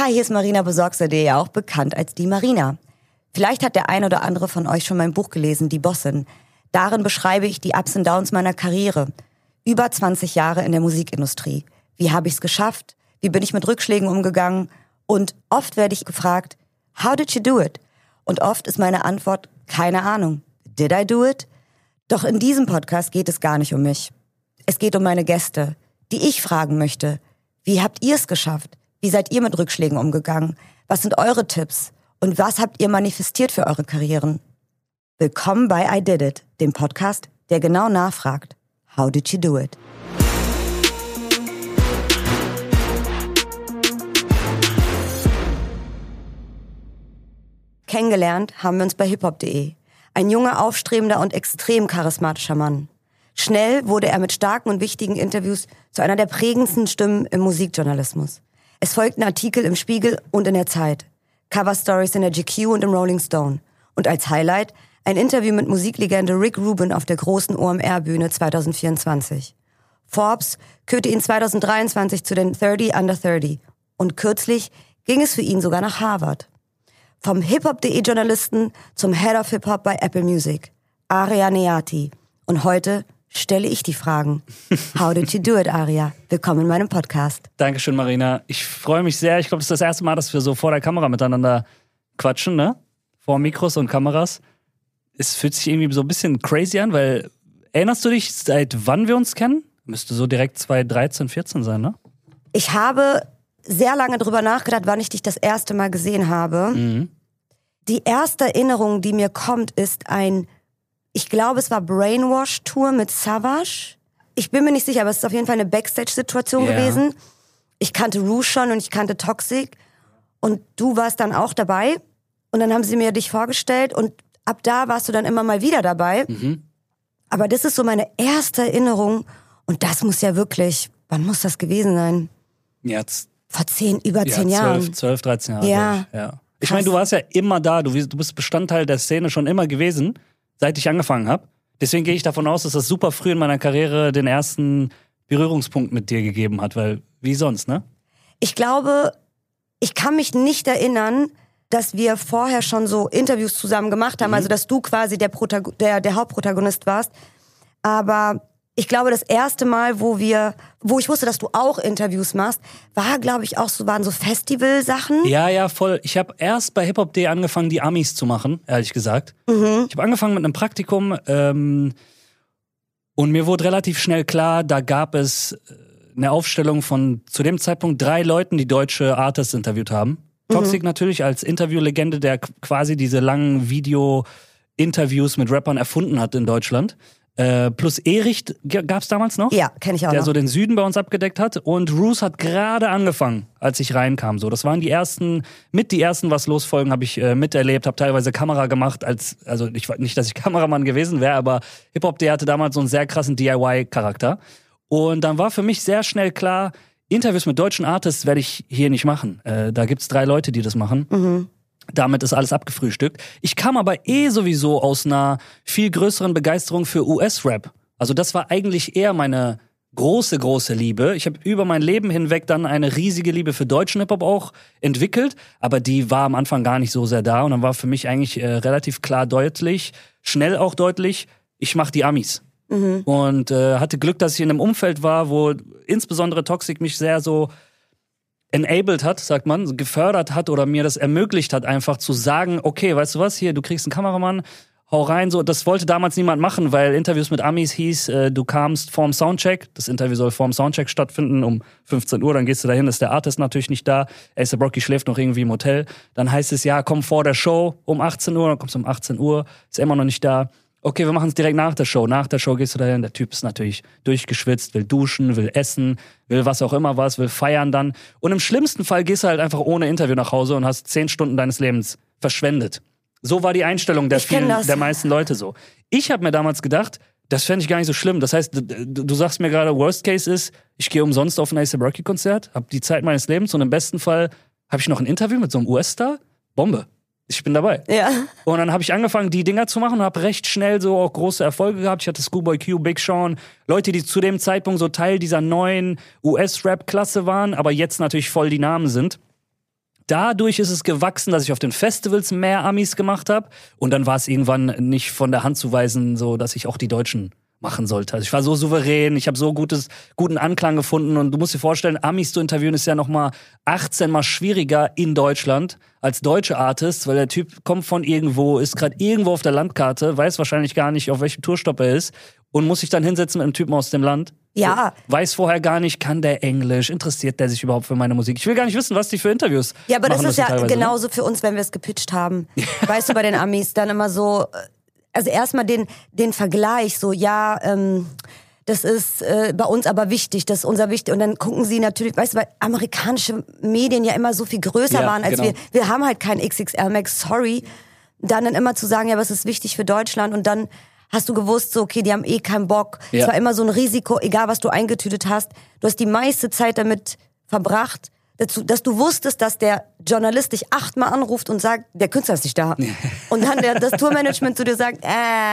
Hi, hier ist Marina Besorgster.de, auch bekannt als die Marina. Vielleicht hat der ein oder andere von euch schon mein Buch gelesen, Die Bossin. Darin beschreibe ich die Ups und Downs meiner Karriere. Über 20 Jahre in der Musikindustrie. Wie habe ich es geschafft? Wie bin ich mit Rückschlägen umgegangen? Und oft werde ich gefragt, how did you do it? Und oft ist meine Antwort, keine Ahnung. Did I do it? Doch in diesem Podcast geht es gar nicht um mich. Es geht um meine Gäste, die ich fragen möchte. Wie habt ihr es geschafft? Wie seid ihr mit Rückschlägen umgegangen? Was sind eure Tipps? Und was habt ihr manifestiert für eure Karrieren? Willkommen bei I Did It, dem Podcast, der genau nachfragt. How did you do it? Kennengelernt haben wir uns bei hiphop.de. Ein junger, aufstrebender und extrem charismatischer Mann. Schnell wurde er mit starken und wichtigen Interviews zu einer der prägendsten Stimmen im Musikjournalismus. Es folgten Artikel im Spiegel und in der Zeit, Cover-Stories in der GQ und im Rolling Stone und als Highlight ein Interview mit Musiklegende Rick Rubin auf der großen OMR-Bühne 2024. Forbes kürte ihn 2023 zu den 30 Under 30 und kürzlich ging es für ihn sogar nach Harvard. Vom hiphop.de-Journalisten zum Head of Hip-Hop bei Apple Music, Aria Neati. Und heute stelle ich die Fragen. How did you do it, Aria? Willkommen in meinem Podcast. Dankeschön, Marina. Ich freue mich sehr. Ich glaube, das ist das erste Mal, dass wir so vor der Kamera miteinander quatschen, ne? Vor Mikros und Kameras. Es fühlt sich irgendwie so ein bisschen crazy an, weil erinnerst du dich, seit wann wir uns kennen? Müsste so direkt 2013, 14 sein, ne? Ich habe sehr lange drüber nachgedacht, wann ich dich das erste Mal gesehen habe. Mhm. Die erste Erinnerung, die mir kommt, ist ich glaube, es war Brainwash-Tour mit Savage. Ich bin mir nicht sicher, aber es ist auf jeden Fall eine Backstage-Situation gewesen. Ich kannte Rouge schon und ich kannte Toxic. Und du warst dann auch dabei. Und dann haben sie mir dich vorgestellt und ab da warst du dann immer mal wieder dabei. Mhm. Aber das ist so meine erste Erinnerung. Und das muss ja wirklich, wann muss das gewesen sein? Jetzt. Vor über 10 Jahren. 12, 13 Jahre. Ja. Ich meine, du warst ja immer da. Du bist Bestandteil der Szene schon immer gewesen, seit ich angefangen habe. Deswegen gehe ich davon aus, dass das super früh in meiner Karriere den ersten Berührungspunkt mit dir gegeben hat. Weil, wie sonst, ne? Ich glaube, ich kann mich nicht erinnern, dass wir vorher schon so Interviews zusammen gemacht haben. Also, dass du quasi der Hauptprotagonist warst. Aber ich glaube, das erste Mal, wo ich wusste, dass du auch Interviews machst, waren so Festivalsachen. Ja, voll. Ich habe erst bei hiphop.de angefangen, die Amis zu machen, ehrlich gesagt. Mhm. Ich habe angefangen mit einem Praktikum und mir wurde relativ schnell klar, da gab es eine Aufstellung von zu dem Zeitpunkt 3 Leuten, die deutsche Artists interviewt haben. Toxic natürlich als Interviewlegende, der quasi diese langen Video-Interviews mit Rappern erfunden hat in Deutschland. Plus Erich gab's damals noch. Ja, kenne ich auch. Der so den Süden bei uns abgedeckt hat. Und Roos hat gerade angefangen, als ich reinkam. So, das waren die ersten Was los Folgen habe ich miterlebt, habe teilweise Kamera gemacht. Also nicht, dass ich Kameramann gewesen wäre, aber Hip-Hop.de hatte damals so einen sehr krassen DIY-Charakter. Und dann war für mich sehr schnell klar, Interviews mit deutschen Artists werde ich hier nicht machen. Da gibt's 3 Leute, die das machen. Mhm. Damit ist alles abgefrühstückt. Ich kam aber sowieso aus einer viel größeren Begeisterung für US-Rap. Also das war eigentlich eher meine große, große Liebe. Ich habe über mein Leben hinweg dann eine riesige Liebe für deutschen Hip-Hop auch entwickelt. Aber die war am Anfang gar nicht so sehr da. Und dann war für mich eigentlich relativ klar schnell auch deutlich, ich mache die Amis. Mhm. Und hatte Glück, dass ich in einem Umfeld war, wo insbesondere Toxic mich sehr so enabled hat, sagt man, gefördert hat oder mir das ermöglicht hat, einfach zu sagen, okay, weißt du was, hier, du kriegst einen Kameramann, hau rein, so. Das wollte damals niemand machen, weil Interviews mit Amis hieß, du kamst vorm Soundcheck, das Interview soll vorm Soundcheck stattfinden, um 15 Uhr, dann gehst du dahin, ist der Artist natürlich nicht da, A$AP Rocky schläft noch irgendwie im Hotel, dann heißt es, ja, komm vor der Show um 18 Uhr, dann kommst du um 18 Uhr, ist immer noch nicht da. Okay, wir machen es direkt nach der Show. Nach der Show gehst du dahin, der Typ ist natürlich durchgeschwitzt, will duschen, will essen, will was auch immer will feiern dann. Und im schlimmsten Fall gehst du halt einfach ohne Interview nach Hause und hast 10 Stunden deines Lebens verschwendet. So war die Einstellung der meisten Leute so. Ich habe mir damals gedacht, das fände ich gar nicht so schlimm. Das heißt, du sagst mir gerade, Worst Case ist, ich gehe umsonst auf ein A$AP Rocky Konzert, habe die Zeit meines Lebens und im besten Fall habe ich noch ein Interview mit so einem US-Star. Bombe. Ich bin dabei. Ja. Und dann habe ich angefangen, die Dinger zu machen und habe recht schnell so auch große Erfolge gehabt. Ich hatte Schoolboy Q, Big Sean, Leute, die zu dem Zeitpunkt so Teil dieser neuen US-Rap-Klasse waren, aber jetzt natürlich voll die Namen sind. Dadurch ist es gewachsen, dass ich auf den Festivals mehr Amis gemacht habe. Und dann war es irgendwann nicht von der Hand zu weisen, so dass ich auch die Deutschen machen sollte. Also ich war so souverän, ich habe so guten Anklang gefunden. Und du musst dir vorstellen, Amis zu interviewen ist ja nochmal 18 Mal schwieriger in Deutschland als deutsche Artists, weil der Typ kommt von irgendwo, ist gerade irgendwo auf der Landkarte, weiß wahrscheinlich gar nicht, auf welchem Tourstopp er ist und muss sich dann hinsetzen mit einem Typen aus dem Land. Ja. So, weiß vorher gar nicht, kann der Englisch, interessiert der sich überhaupt für meine Musik? Ich will gar nicht wissen, was die für Interviews Ja, aber machen das ist ja teilweise, genauso für uns, wenn wir es gepitcht haben. Weißt du, bei den Amis dann immer so, also erstmal den Vergleich, so, ja, das ist bei uns aber wichtig, das ist unser wichtig. Und dann gucken sie natürlich, weißt du, weil amerikanische Medien ja immer so viel größer waren als wir. Wir haben halt kein XXL Max, sorry. Dann immer zu sagen, ja, was ist wichtig für Deutschland? Und dann hast du gewusst, so, okay, die haben eh keinen Bock. Es war immer so ein Risiko, egal was du eingetütet hast. Du hast die meiste Zeit damit verbracht, dass du wusstest, dass der Journalist dich 8-mal anruft und sagt, der Künstler ist nicht da. Und dann das Tourmanagement zu dir sagt,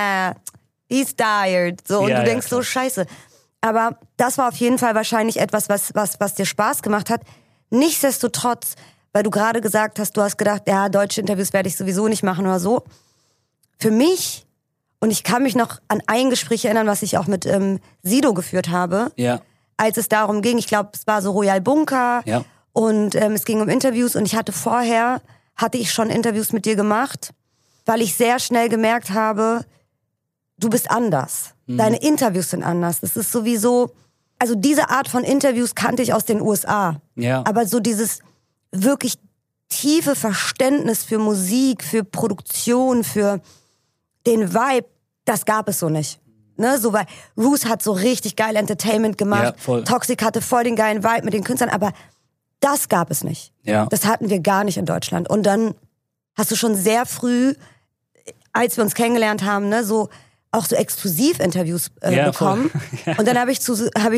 he's tired. So, und du denkst so, scheiße. Aber das war auf jeden Fall wahrscheinlich etwas, was dir Spaß gemacht hat. Nichtsdestotrotz, weil du gerade gesagt hast, du hast gedacht, ja, deutsche Interviews werde ich sowieso nicht machen oder so. Für mich, und ich kann mich noch an ein Gespräch erinnern, was ich auch mit Sido geführt habe, als es darum ging, ich glaube, es war so Royal Bunker, und es ging um Interviews, und hatte ich schon Interviews mit dir gemacht, weil ich sehr schnell gemerkt habe, du bist anders. Deine Interviews sind anders. Das ist sowieso, also diese Art von Interviews kannte ich aus den USA. Ja. Aber so dieses wirklich tiefe Verständnis für Musik, für Produktion, für den Vibe, das gab es so nicht. Ne, so, weil Roos hat so richtig geil Entertainment gemacht. Ja, Toxic hatte voll den geilen Vibe mit den Künstlern, aber das gab es nicht. Ja. Das hatten wir gar nicht in Deutschland. Und dann hast du schon sehr früh, als wir uns kennengelernt haben, ne, so auch so Exklusivinterviews bekommen. Und dann habe ich zu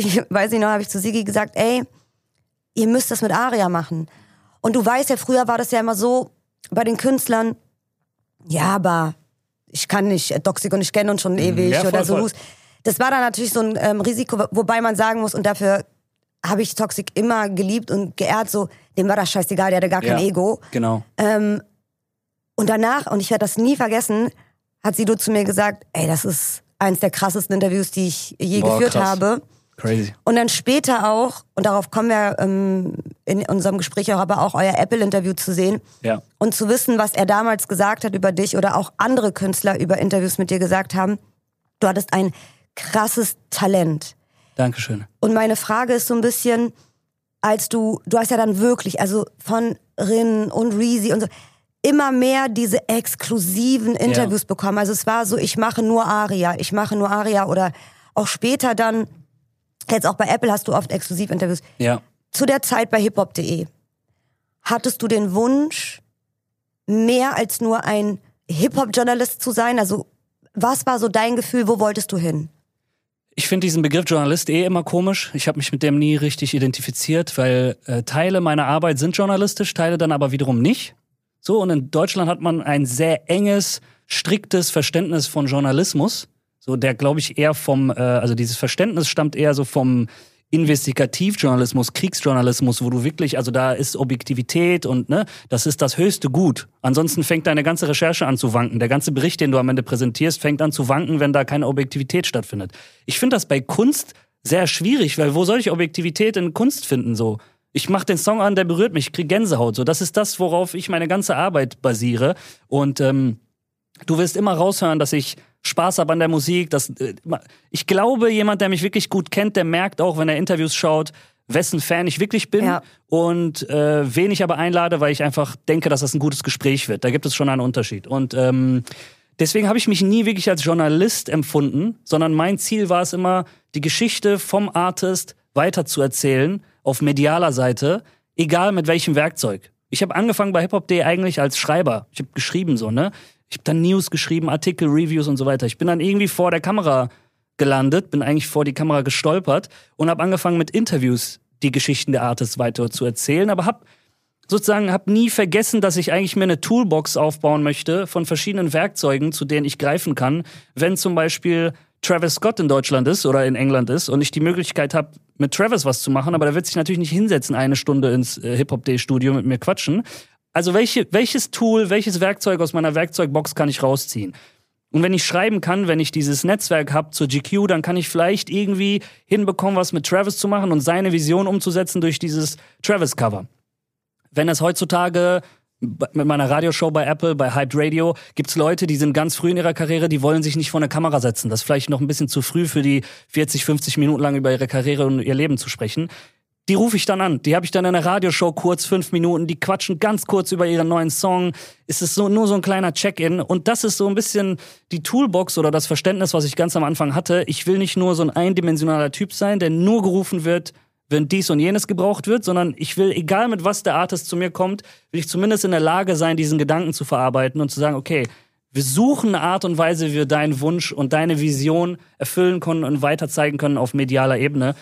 Sigi gesagt, ey, ihr müsst das mit Aria machen. Und du weißt ja, früher war das ja immer so bei den Künstlern, ja, aber ich kann nicht, Toxic und ich kenne uns schon ewig, ja, oder so. Voll. Das war dann natürlich so ein Risiko, wobei man sagen muss, und dafür habe ich Toxic immer geliebt und geehrt, so, dem war das scheißegal, der hatte gar kein Ego. Genau. Und danach, und ich werde das nie vergessen, hat Sido zu mir gesagt, ey, das ist eins der krassesten Interviews, die ich je geführt habe. Crazy. Und dann später auch, und darauf kommen wir in unserem Gespräch auch, aber auch euer Apple-Interview zu sehen. Ja. Und zu wissen, was er damals gesagt hat über dich oder auch andere Künstler über Interviews mit dir gesagt haben. Du hattest ein krasses Talent. Dankeschön. Und meine Frage ist so ein bisschen, als du hast ja dann wirklich, also von Rin und Reezy und so, immer mehr diese exklusiven Interviews bekommen. Also es war so, ich mache nur Aria oder auch später dann, jetzt auch bei Apple hast du oft Exklusivinterviews. Ja. Zu der Zeit bei hiphop.de, hattest du den Wunsch, mehr als nur ein Hip-Hop-Journalist zu sein? Also was war so dein Gefühl, wo wolltest du hin? Ich finde diesen Begriff Journalist immer komisch. Ich habe mich mit dem nie richtig identifiziert, weil Teile meiner Arbeit sind journalistisch, Teile dann aber wiederum nicht. So, und in Deutschland hat man ein sehr enges, striktes Verständnis von Journalismus. So, der glaube ich eher also dieses Verständnis stammt eher so vom Investigativjournalismus, Kriegsjournalismus, wo du wirklich, also da ist Objektivität und ne, das ist das höchste Gut. Ansonsten fängt deine ganze Recherche an zu wanken. Der ganze Bericht, den du am Ende präsentierst, fängt an zu wanken, wenn da keine Objektivität stattfindet. Ich finde das bei Kunst sehr schwierig, weil wo soll ich Objektivität in Kunst finden so? Ich mache den Song an, der berührt mich, ich krieg Gänsehaut. So, das ist das, worauf ich meine ganze Arbeit basiere. Und du wirst immer raushören, dass ich Spaß habe an der Musik. Ich glaube, jemand, der mich wirklich gut kennt, der merkt auch, wenn er Interviews schaut, wessen Fan ich wirklich bin und wen ich aber einlade, weil ich einfach denke, dass das ein gutes Gespräch wird. Da gibt es schon einen Unterschied. Und deswegen habe ich mich nie wirklich als Journalist empfunden, sondern mein Ziel war es immer, die Geschichte vom Artist weiterzuerzählen auf medialer Seite, egal mit welchem Werkzeug. Ich habe angefangen bei hiphop.de eigentlich als Schreiber. Ich habe geschrieben so, ne? Ich habe dann News geschrieben, Artikel, Reviews und so weiter. Ich bin dann irgendwie vor der Kamera gelandet, bin eigentlich vor die Kamera gestolpert und habe angefangen mit Interviews die Geschichten der Artists weiter zu erzählen, aber habe nie vergessen, dass ich eigentlich mir eine Toolbox aufbauen möchte von verschiedenen Werkzeugen, zu denen ich greifen kann, wenn zum Beispiel Travis Scott in Deutschland ist oder in England ist und ich die Möglichkeit habe, mit Travis was zu machen, aber der wird sich natürlich nicht hinsetzen, 1 Stunde ins Hip-Hop-Day-Studio mit mir quatschen. Also welches Tool, welches Werkzeug aus meiner Werkzeugbox kann ich rausziehen? Und wenn ich schreiben kann, wenn ich dieses Netzwerk habe zur GQ, dann kann ich vielleicht irgendwie hinbekommen, was mit Travis zu machen und seine Vision umzusetzen durch dieses Travis-Cover. Wenn es heutzutage mit meiner Radioshow bei Apple, bei Hyped Radio, gibt's Leute, die sind ganz früh in ihrer Karriere, die wollen sich nicht vor eine Kamera setzen. Das ist vielleicht noch ein bisschen zu früh für die 40, 50 Minuten lang über ihre Karriere und ihr Leben zu sprechen. Die rufe ich dann an. Die habe ich dann in der Radioshow kurz 5 Minuten. Die quatschen ganz kurz über ihren neuen Song. Es ist nur so ein kleiner Check-in. Und das ist so ein bisschen die Toolbox oder das Verständnis, was ich ganz am Anfang hatte. Ich will nicht nur so ein eindimensionaler Typ sein, der nur gerufen wird, wenn dies und jenes gebraucht wird, sondern ich will, egal mit was der Artist zu mir kommt, will ich zumindest in der Lage sein, diesen Gedanken zu verarbeiten und zu sagen, okay, wir suchen eine Art und Weise, wie wir deinen Wunsch und deine Vision erfüllen können und weiter zeigen können auf medialer Ebene,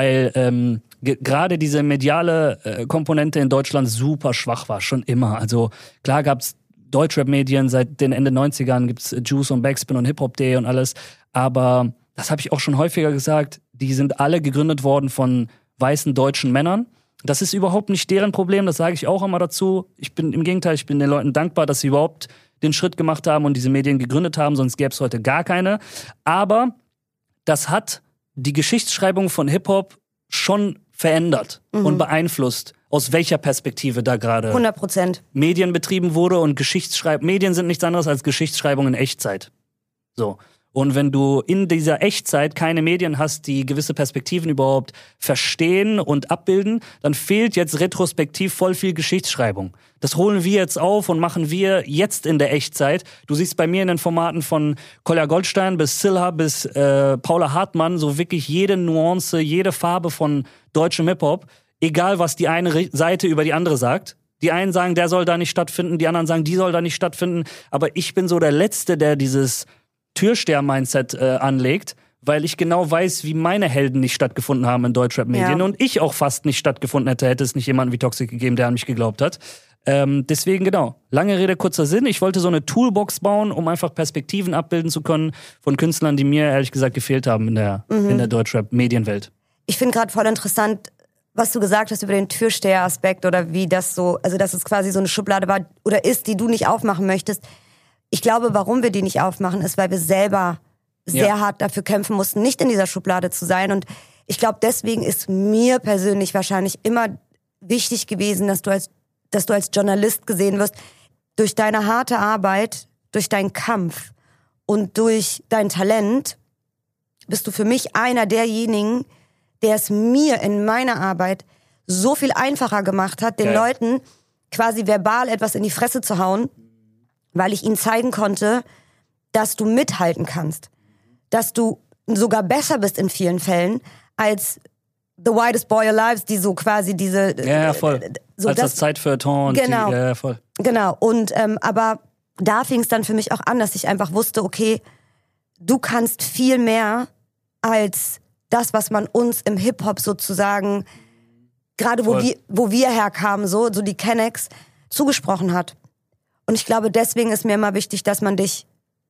weil gerade diese mediale Komponente in Deutschland super schwach war, schon immer. Also klar gab's Deutschrap-Medien, seit den Ende 90ern gibt's Juice und Backspin und Hip-Hop Day und alles, aber das habe ich auch schon häufiger gesagt, die sind alle gegründet worden von weißen deutschen Männern. Das ist überhaupt nicht deren Problem, das sage ich auch immer dazu. Im Gegenteil, ich bin den Leuten dankbar, dass sie überhaupt den Schritt gemacht haben und diese Medien gegründet haben, sonst gäbe es heute gar keine. Aber das hat die Geschichtsschreibung von Hip-Hop schon verändert und beeinflusst, aus welcher Perspektive da gerade 100%. Medien betrieben wurde und Medien sind nichts anderes als Geschichtsschreibung in Echtzeit. So. Und wenn du in dieser Echtzeit keine Medien hast, die gewisse Perspektiven überhaupt verstehen und abbilden, dann fehlt jetzt retrospektiv voll viel Geschichtsschreibung. Das holen wir jetzt auf und machen wir jetzt in der Echtzeit. Du siehst bei mir in den Formaten von Kolja Goldstein bis Silla bis Paula Hartmann so wirklich jede Nuance, jede Farbe von deutschem Hip-Hop, egal was die eine Seite über die andere sagt. Die einen sagen, der soll da nicht stattfinden, die anderen sagen, die soll da nicht stattfinden. Aber ich bin so der Letzte, der dieses Türsteher-Mindset anlegt, weil ich genau weiß, wie meine Helden nicht stattgefunden haben in Deutschrap-Medien und ich auch fast nicht stattgefunden hätte es nicht jemanden wie Toxic gegeben, der an mich geglaubt hat. Deswegen genau, lange Rede, kurzer Sinn. Ich wollte so eine Toolbox bauen, um einfach Perspektiven abbilden zu können von Künstlern, die mir ehrlich gesagt gefehlt haben in der Deutschrap-Medienwelt. Ich finde gerade voll interessant, was du gesagt hast über den Türsteher-Aspekt oder wie das so, also dass es quasi so eine Schublade war oder ist, die du nicht aufmachen möchtest. Ich glaube, warum wir die nicht aufmachen, ist, weil wir selber sehr hart dafür kämpfen mussten, nicht in dieser Schublade zu sein. Und ich glaube, deswegen ist mir persönlich wahrscheinlich immer wichtig gewesen, dass du als Journalist gesehen wirst, durch deine harte Arbeit, durch deinen Kampf und durch dein Talent bist du für mich einer derjenigen, der es mir in meiner Arbeit so viel einfacher gemacht hat, den Leuten quasi verbal etwas in die Fresse zu hauen, weil ich ihnen zeigen konnte, dass du mithalten kannst. Dass du sogar besser bist in vielen Fällen als The Whitest Boy Alive, die so quasi diese... Ja, voll. So als das Zeitfeuilleton. Genau. Ja, voll. Genau. Und aber da fing es dann für mich auch an, dass ich einfach wusste, okay, du kannst viel mehr als das, was man uns im Hip-Hop sozusagen, gerade wo wir herkamen, so die Kennex, zugesprochen hat. Und ich glaube, deswegen ist mir immer wichtig, dass man dich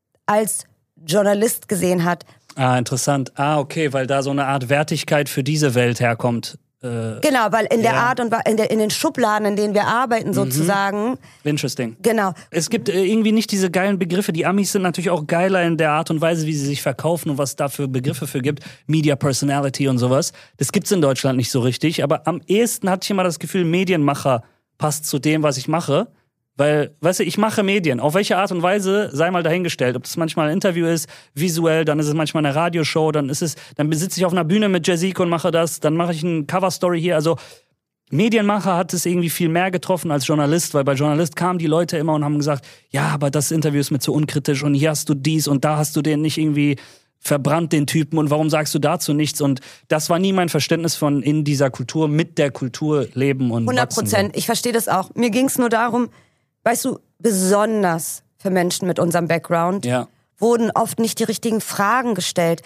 als Journalist gesehen hat. Ah, interessant. Ah, okay, weil da so eine Art Wertigkeit für diese Welt herkommt. Genau, weil in der Art und in den Schubladen, in denen wir arbeiten sozusagen. Interesting. Genau. Es gibt irgendwie nicht diese geilen Begriffe. Die Amis sind natürlich auch geiler in der Art und Weise, wie sie sich verkaufen und was da für Begriffe für gibt. Media Personality und sowas. Das gibt's in Deutschland nicht so richtig. Aber am ehesten hatte ich immer das Gefühl, Medienmacher passt zu dem, was ich mache. Weil, weißt du, ich mache Medien. Auf welche Art und Weise, sei mal dahingestellt. Ob das manchmal ein Interview ist, visuell, dann ist es manchmal eine Radioshow, dann besitze ich auf einer Bühne mit Jessica und mache das, dann mache ich eine Coverstory hier. Also, Medienmacher hat es irgendwie viel mehr getroffen als Journalist, weil bei Journalist kamen die Leute immer und haben gesagt, ja, aber das Interview ist mir zu unkritisch und hier hast du dies und da hast du den nicht irgendwie verbrannt, den Typen, und warum sagst du dazu nichts? Und das war nie mein Verständnis von in dieser Kultur, mit der Kultur leben und 100%. Ich verstehe das auch. Mir ging es nur darum, weißt du, besonders für Menschen mit unserem Background wurden oft nicht die richtigen Fragen gestellt.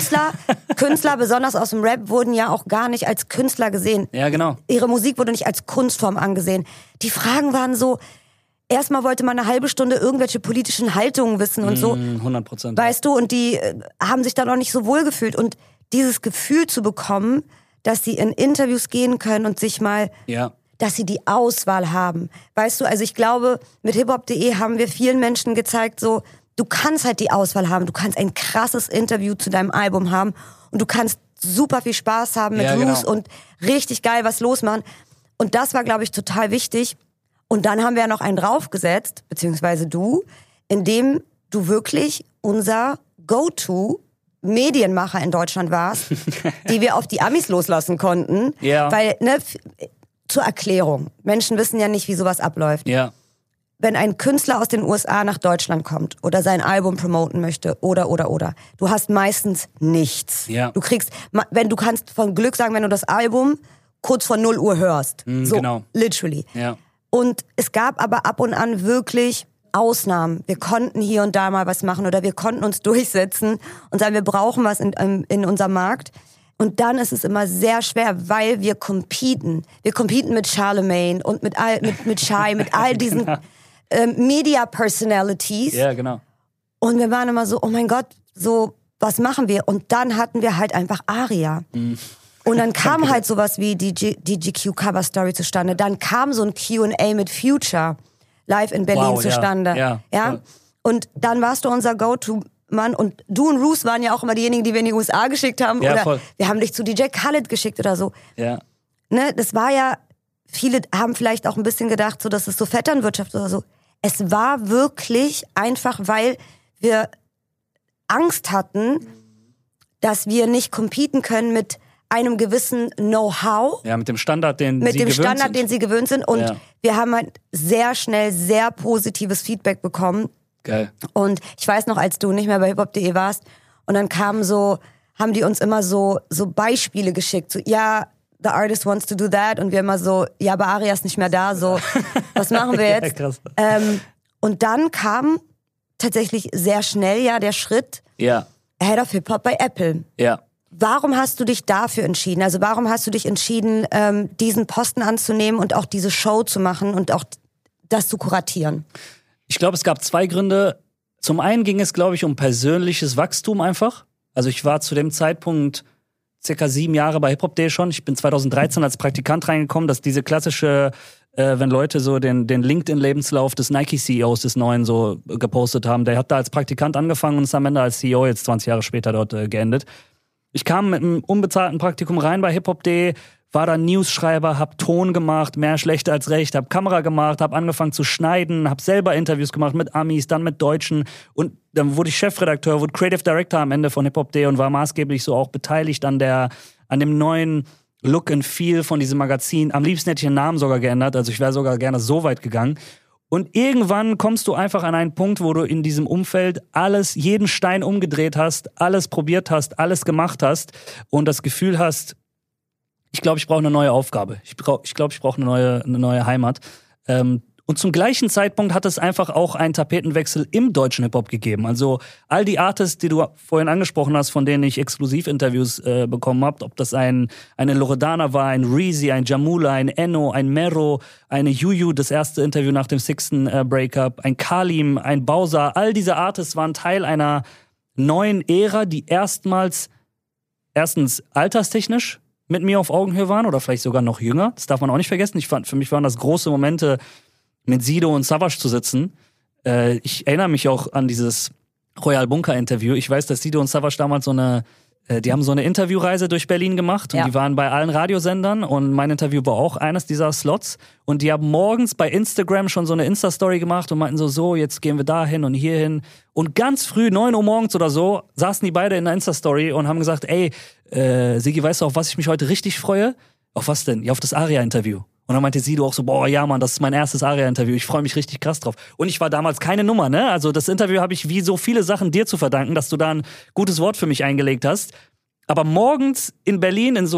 Künstler, besonders aus dem Rap, wurden ja auch gar nicht als Künstler gesehen. Ja, genau. Ihre Musik wurde nicht als Kunstform angesehen. Die Fragen waren so, erstmal wollte man eine halbe Stunde irgendwelche politischen Haltungen wissen und so. 100%. Weißt du, und die haben sich dann auch nicht so wohl gefühlt. Und dieses Gefühl zu bekommen, dass sie in Interviews gehen können und sich mal, dass sie die Auswahl haben. Weißt du, also ich glaube, mit hiphop.de haben wir vielen Menschen gezeigt, so, du kannst halt die Auswahl haben. Du kannst ein krasses Interview zu deinem Album haben und du kannst super viel Spaß haben mit Roos und richtig geil was losmachen. Und das war, glaube ich, total wichtig. Und dann haben wir ja noch einen draufgesetzt, beziehungsweise du, indem du wirklich unser Go-To-Medienmacher in Deutschland warst, die wir auf die Amis loslassen konnten. Ja. Weil, zur Erklärung, Menschen wissen ja nicht, wie sowas abläuft. Ja. Wenn ein Künstler aus den USA nach Deutschland kommt oder sein Album promoten möchte oder, du hast meistens nichts. Ja. Du kannst von Glück sagen, wenn du das Album kurz vor 0 Uhr hörst. So, genau. Literally. Ja. Und es gab aber ab und an wirklich Ausnahmen. Wir konnten hier und da mal was machen oder wir konnten uns durchsetzen und sagen, wir brauchen was in unserem Markt. Und dann ist es immer sehr schwer, weil wir competen. Wir competen mit Charlemagne und mit Shai, mit all diesen Media Personalities. Ja, genau. Und wir waren immer so, oh mein Gott, so, was machen wir? Und dann hatten wir halt einfach Aria. Und dann kam halt sowas wie die GQ Cover Story zustande. Dann kam so ein Q&A mit Future live in Berlin zustande. Ja. Und dann warst du unser Go-To-Mann. Und du und Roos waren ja auch immer diejenigen, die wir in die USA geschickt haben. Ja, oder voll. wir haben dich zu DJ Khaled geschickt oder so. Ja. Ne, das war ja, viele haben vielleicht auch ein bisschen gedacht, so, das ist so Vetternwirtschaft oder so. Es war wirklich einfach, weil wir Angst hatten, dass wir nicht competen können mit einem gewissen Know-how. Ja, mit dem Standard, den sie gewöhnt sind. Und wir haben halt sehr schnell sehr positives Feedback bekommen. Geil. Und ich weiß noch, als du nicht mehr bei hiphop.de warst, und dann haben die uns immer so Beispiele geschickt. So, ja, the artist wants to do that. Und wir immer so, ja, aber Aria ist nicht mehr da, so, was machen wir jetzt? Ja, krass. Und dann kam tatsächlich sehr schnell der Schritt, Head of Hip-Hop bei Apple. Ja. Warum hast du dich dafür entschieden? Also warum hast du dich entschieden, diesen Posten anzunehmen und auch diese Show zu machen und auch das zu kuratieren? Ich glaube, es gab 2 Gründe. Zum einen ging es, glaube ich, um persönliches Wachstum einfach. Also ich war zu dem Zeitpunkt circa 7 Jahre bei hiphop.de schon. Ich bin 2013 als Praktikant reingekommen, dass diese klassische, wenn Leute so den LinkedIn-Lebenslauf des Nike-CEOs des Neuen so gepostet haben, der hat da als Praktikant angefangen und ist am Ende als CEO jetzt 20 Jahre später dort geendet. Ich kam mit einem unbezahlten Praktikum rein bei hiphop.de, war da News-Schreiber, hab Ton gemacht, mehr schlecht als recht, hab Kamera gemacht, hab angefangen zu schneiden, hab selber Interviews gemacht mit Amis, dann mit Deutschen und dann wurde ich Chefredakteur, wurde Creative Director am Ende von hiphop.de und war maßgeblich so auch beteiligt an dem neuen Look and Feel von diesem Magazin. Am liebsten hätte ich den Namen sogar geändert, also ich wäre sogar gerne so weit gegangen. Und irgendwann kommst du einfach an einen Punkt, wo du in diesem Umfeld jeden Stein umgedreht hast, alles probiert hast, alles gemacht hast und das Gefühl hast, ich glaube, ich brauche eine neue Aufgabe. Ich glaube, ich brauche eine neue Heimat. Und zum gleichen Zeitpunkt hat es einfach auch einen Tapetenwechsel im deutschen Hip-Hop gegeben. Also all die Artists, die du vorhin angesprochen hast, von denen ich Exklusivinterviews bekommen habe, ob das eine Loredana war, ein Reezy, ein Jamula, ein Enno, ein Mero, eine Juju, das erste Interview nach dem Sixten Breakup, ein Kalim, ein Bowser, all diese Artists waren Teil einer neuen Ära, die erstens alterstechnisch mit mir auf Augenhöhe waren oder vielleicht sogar noch jünger. Das darf man auch nicht vergessen. Für mich waren das große Momente, mit Sido und Savage zu sitzen. Ich erinnere mich auch an dieses Royal Bunker Interview. Ich weiß, dass Sido und Savage damals die haben so eine Interviewreise durch Berlin gemacht und die waren bei allen Radiosendern und mein Interview war auch eines dieser Slots und die haben morgens bei Instagram schon so eine Insta-Story gemacht und meinten so, jetzt gehen wir da hin und hier hin und ganz früh, 9 Uhr morgens oder so, saßen die beide in der Insta-Story und haben gesagt, ey, Sigi, weißt du, auf was ich mich heute richtig freue? Auf was denn? Ja, auf das Aria-Interview. Und dann meinte Sido auch so, boah, ja Mann, das ist mein erstes Aria-Interview, ich freue mich richtig krass drauf. Und ich war damals keine Nummer, ne? Also das Interview habe ich wie so viele Sachen dir zu verdanken, dass du da ein gutes Wort für mich eingelegt hast. Aber morgens in Berlin in so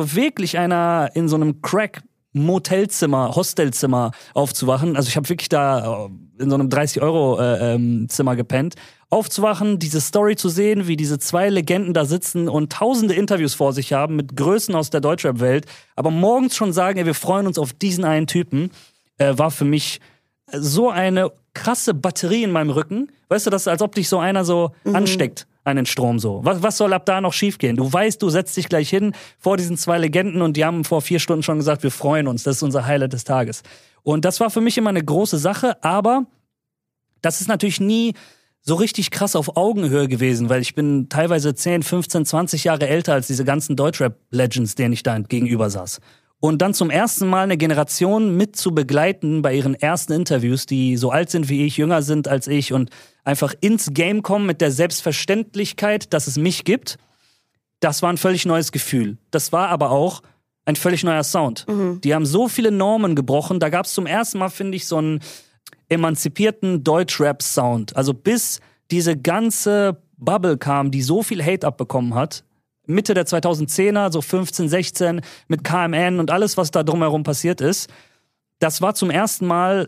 einem Crack-Motelzimmer, Hostelzimmer aufzuwachen, also ich habe wirklich da in so einem 30-Euro-Zimmer gepennt, aufzuwachen, diese Story zu sehen, wie diese 2 Legenden da sitzen und tausende Interviews vor sich haben mit Größen aus der Deutschrap-Welt, aber morgens schon sagen, ey, wir freuen uns auf diesen einen Typen, war für mich so eine krasse Batterie in meinem Rücken. Weißt du, das ist, als ob dich so einer so ansteckt an den Strom so. Was soll ab da noch schiefgehen? Du weißt, du setzt dich gleich hin vor diesen 2 Legenden und die haben vor 4 Stunden schon gesagt, wir freuen uns, das ist unser Highlight des Tages. Und das war für mich immer eine große Sache, aber das ist natürlich nie so richtig krass auf Augenhöhe gewesen, weil ich bin teilweise 10, 15, 20 Jahre älter als diese ganzen Deutschrap-Legends, denen ich da gegenüber saß. Und dann zum ersten Mal eine Generation mit zu begleiten bei ihren ersten Interviews, die so alt sind wie ich, jünger sind als ich und einfach ins Game kommen mit der Selbstverständlichkeit, dass es mich gibt, das war ein völlig neues Gefühl. Das war aber auch ein völlig neuer Sound. Die haben so viele Normen gebrochen, da gab es zum ersten Mal, finde ich, so einen emanzipierten Deutschrap-Sound. Also bis diese ganze Bubble kam, die so viel Hate abbekommen hat, Mitte der 2010er, so 15, 16, mit KMN und alles, was da drumherum passiert ist, das war zum ersten Mal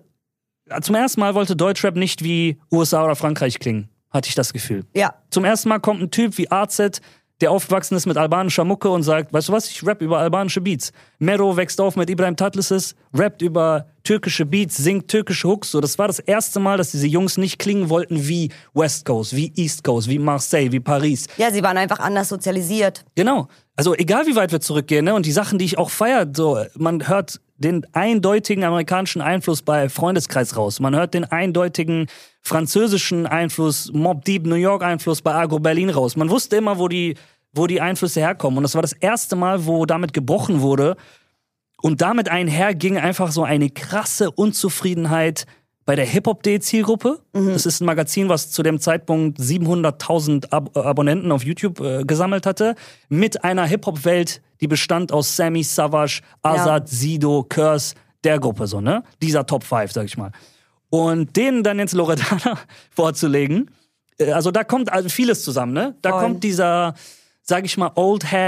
wollte Deutschrap nicht wie USA oder Frankreich klingen, hatte ich das Gefühl. Ja. Zum ersten Mal kommt ein Typ wie AZ, der aufgewachsen ist mit albanischer Mucke und sagt, weißt du was, ich rapp über albanische Beats. Mero wächst auf mit Ibrahim Tatlıses, rappt über türkische Beats, singt türkische Hooks. So, das war das erste Mal, dass diese Jungs nicht klingen wollten wie West Coast, wie East Coast, wie Marseille, wie Paris. Ja, sie waren einfach anders sozialisiert. Genau. Also egal wie weit wir zurückgehen, ne? Und die Sachen, die ich auch feiere, so, man hört den eindeutigen amerikanischen Einfluss bei Freundeskreis raus. Man hört den eindeutigen französischen Einfluss, Mobb Deep New York Einfluss bei Agro Berlin raus. Man wusste immer, wo die Einflüsse herkommen. Und das war das erste Mal, wo damit gebrochen wurde. Und damit einher ging einfach so eine krasse Unzufriedenheit bei der Hip-Hop-Day-Zielgruppe. Das ist ein Magazin, was zu dem Zeitpunkt 700.000 Abonnenten auf YouTube gesammelt hatte. Mit einer Hip-Hop-Welt, die bestand aus Sammy, Savage, Azad, Sido, Curse, der Gruppe so, ne? Dieser Top 5, sag ich mal. Und denen dann jetzt Loredana vorzulegen, also da kommt also vieles zusammen, ne? Da kommt dieser, sag ich mal,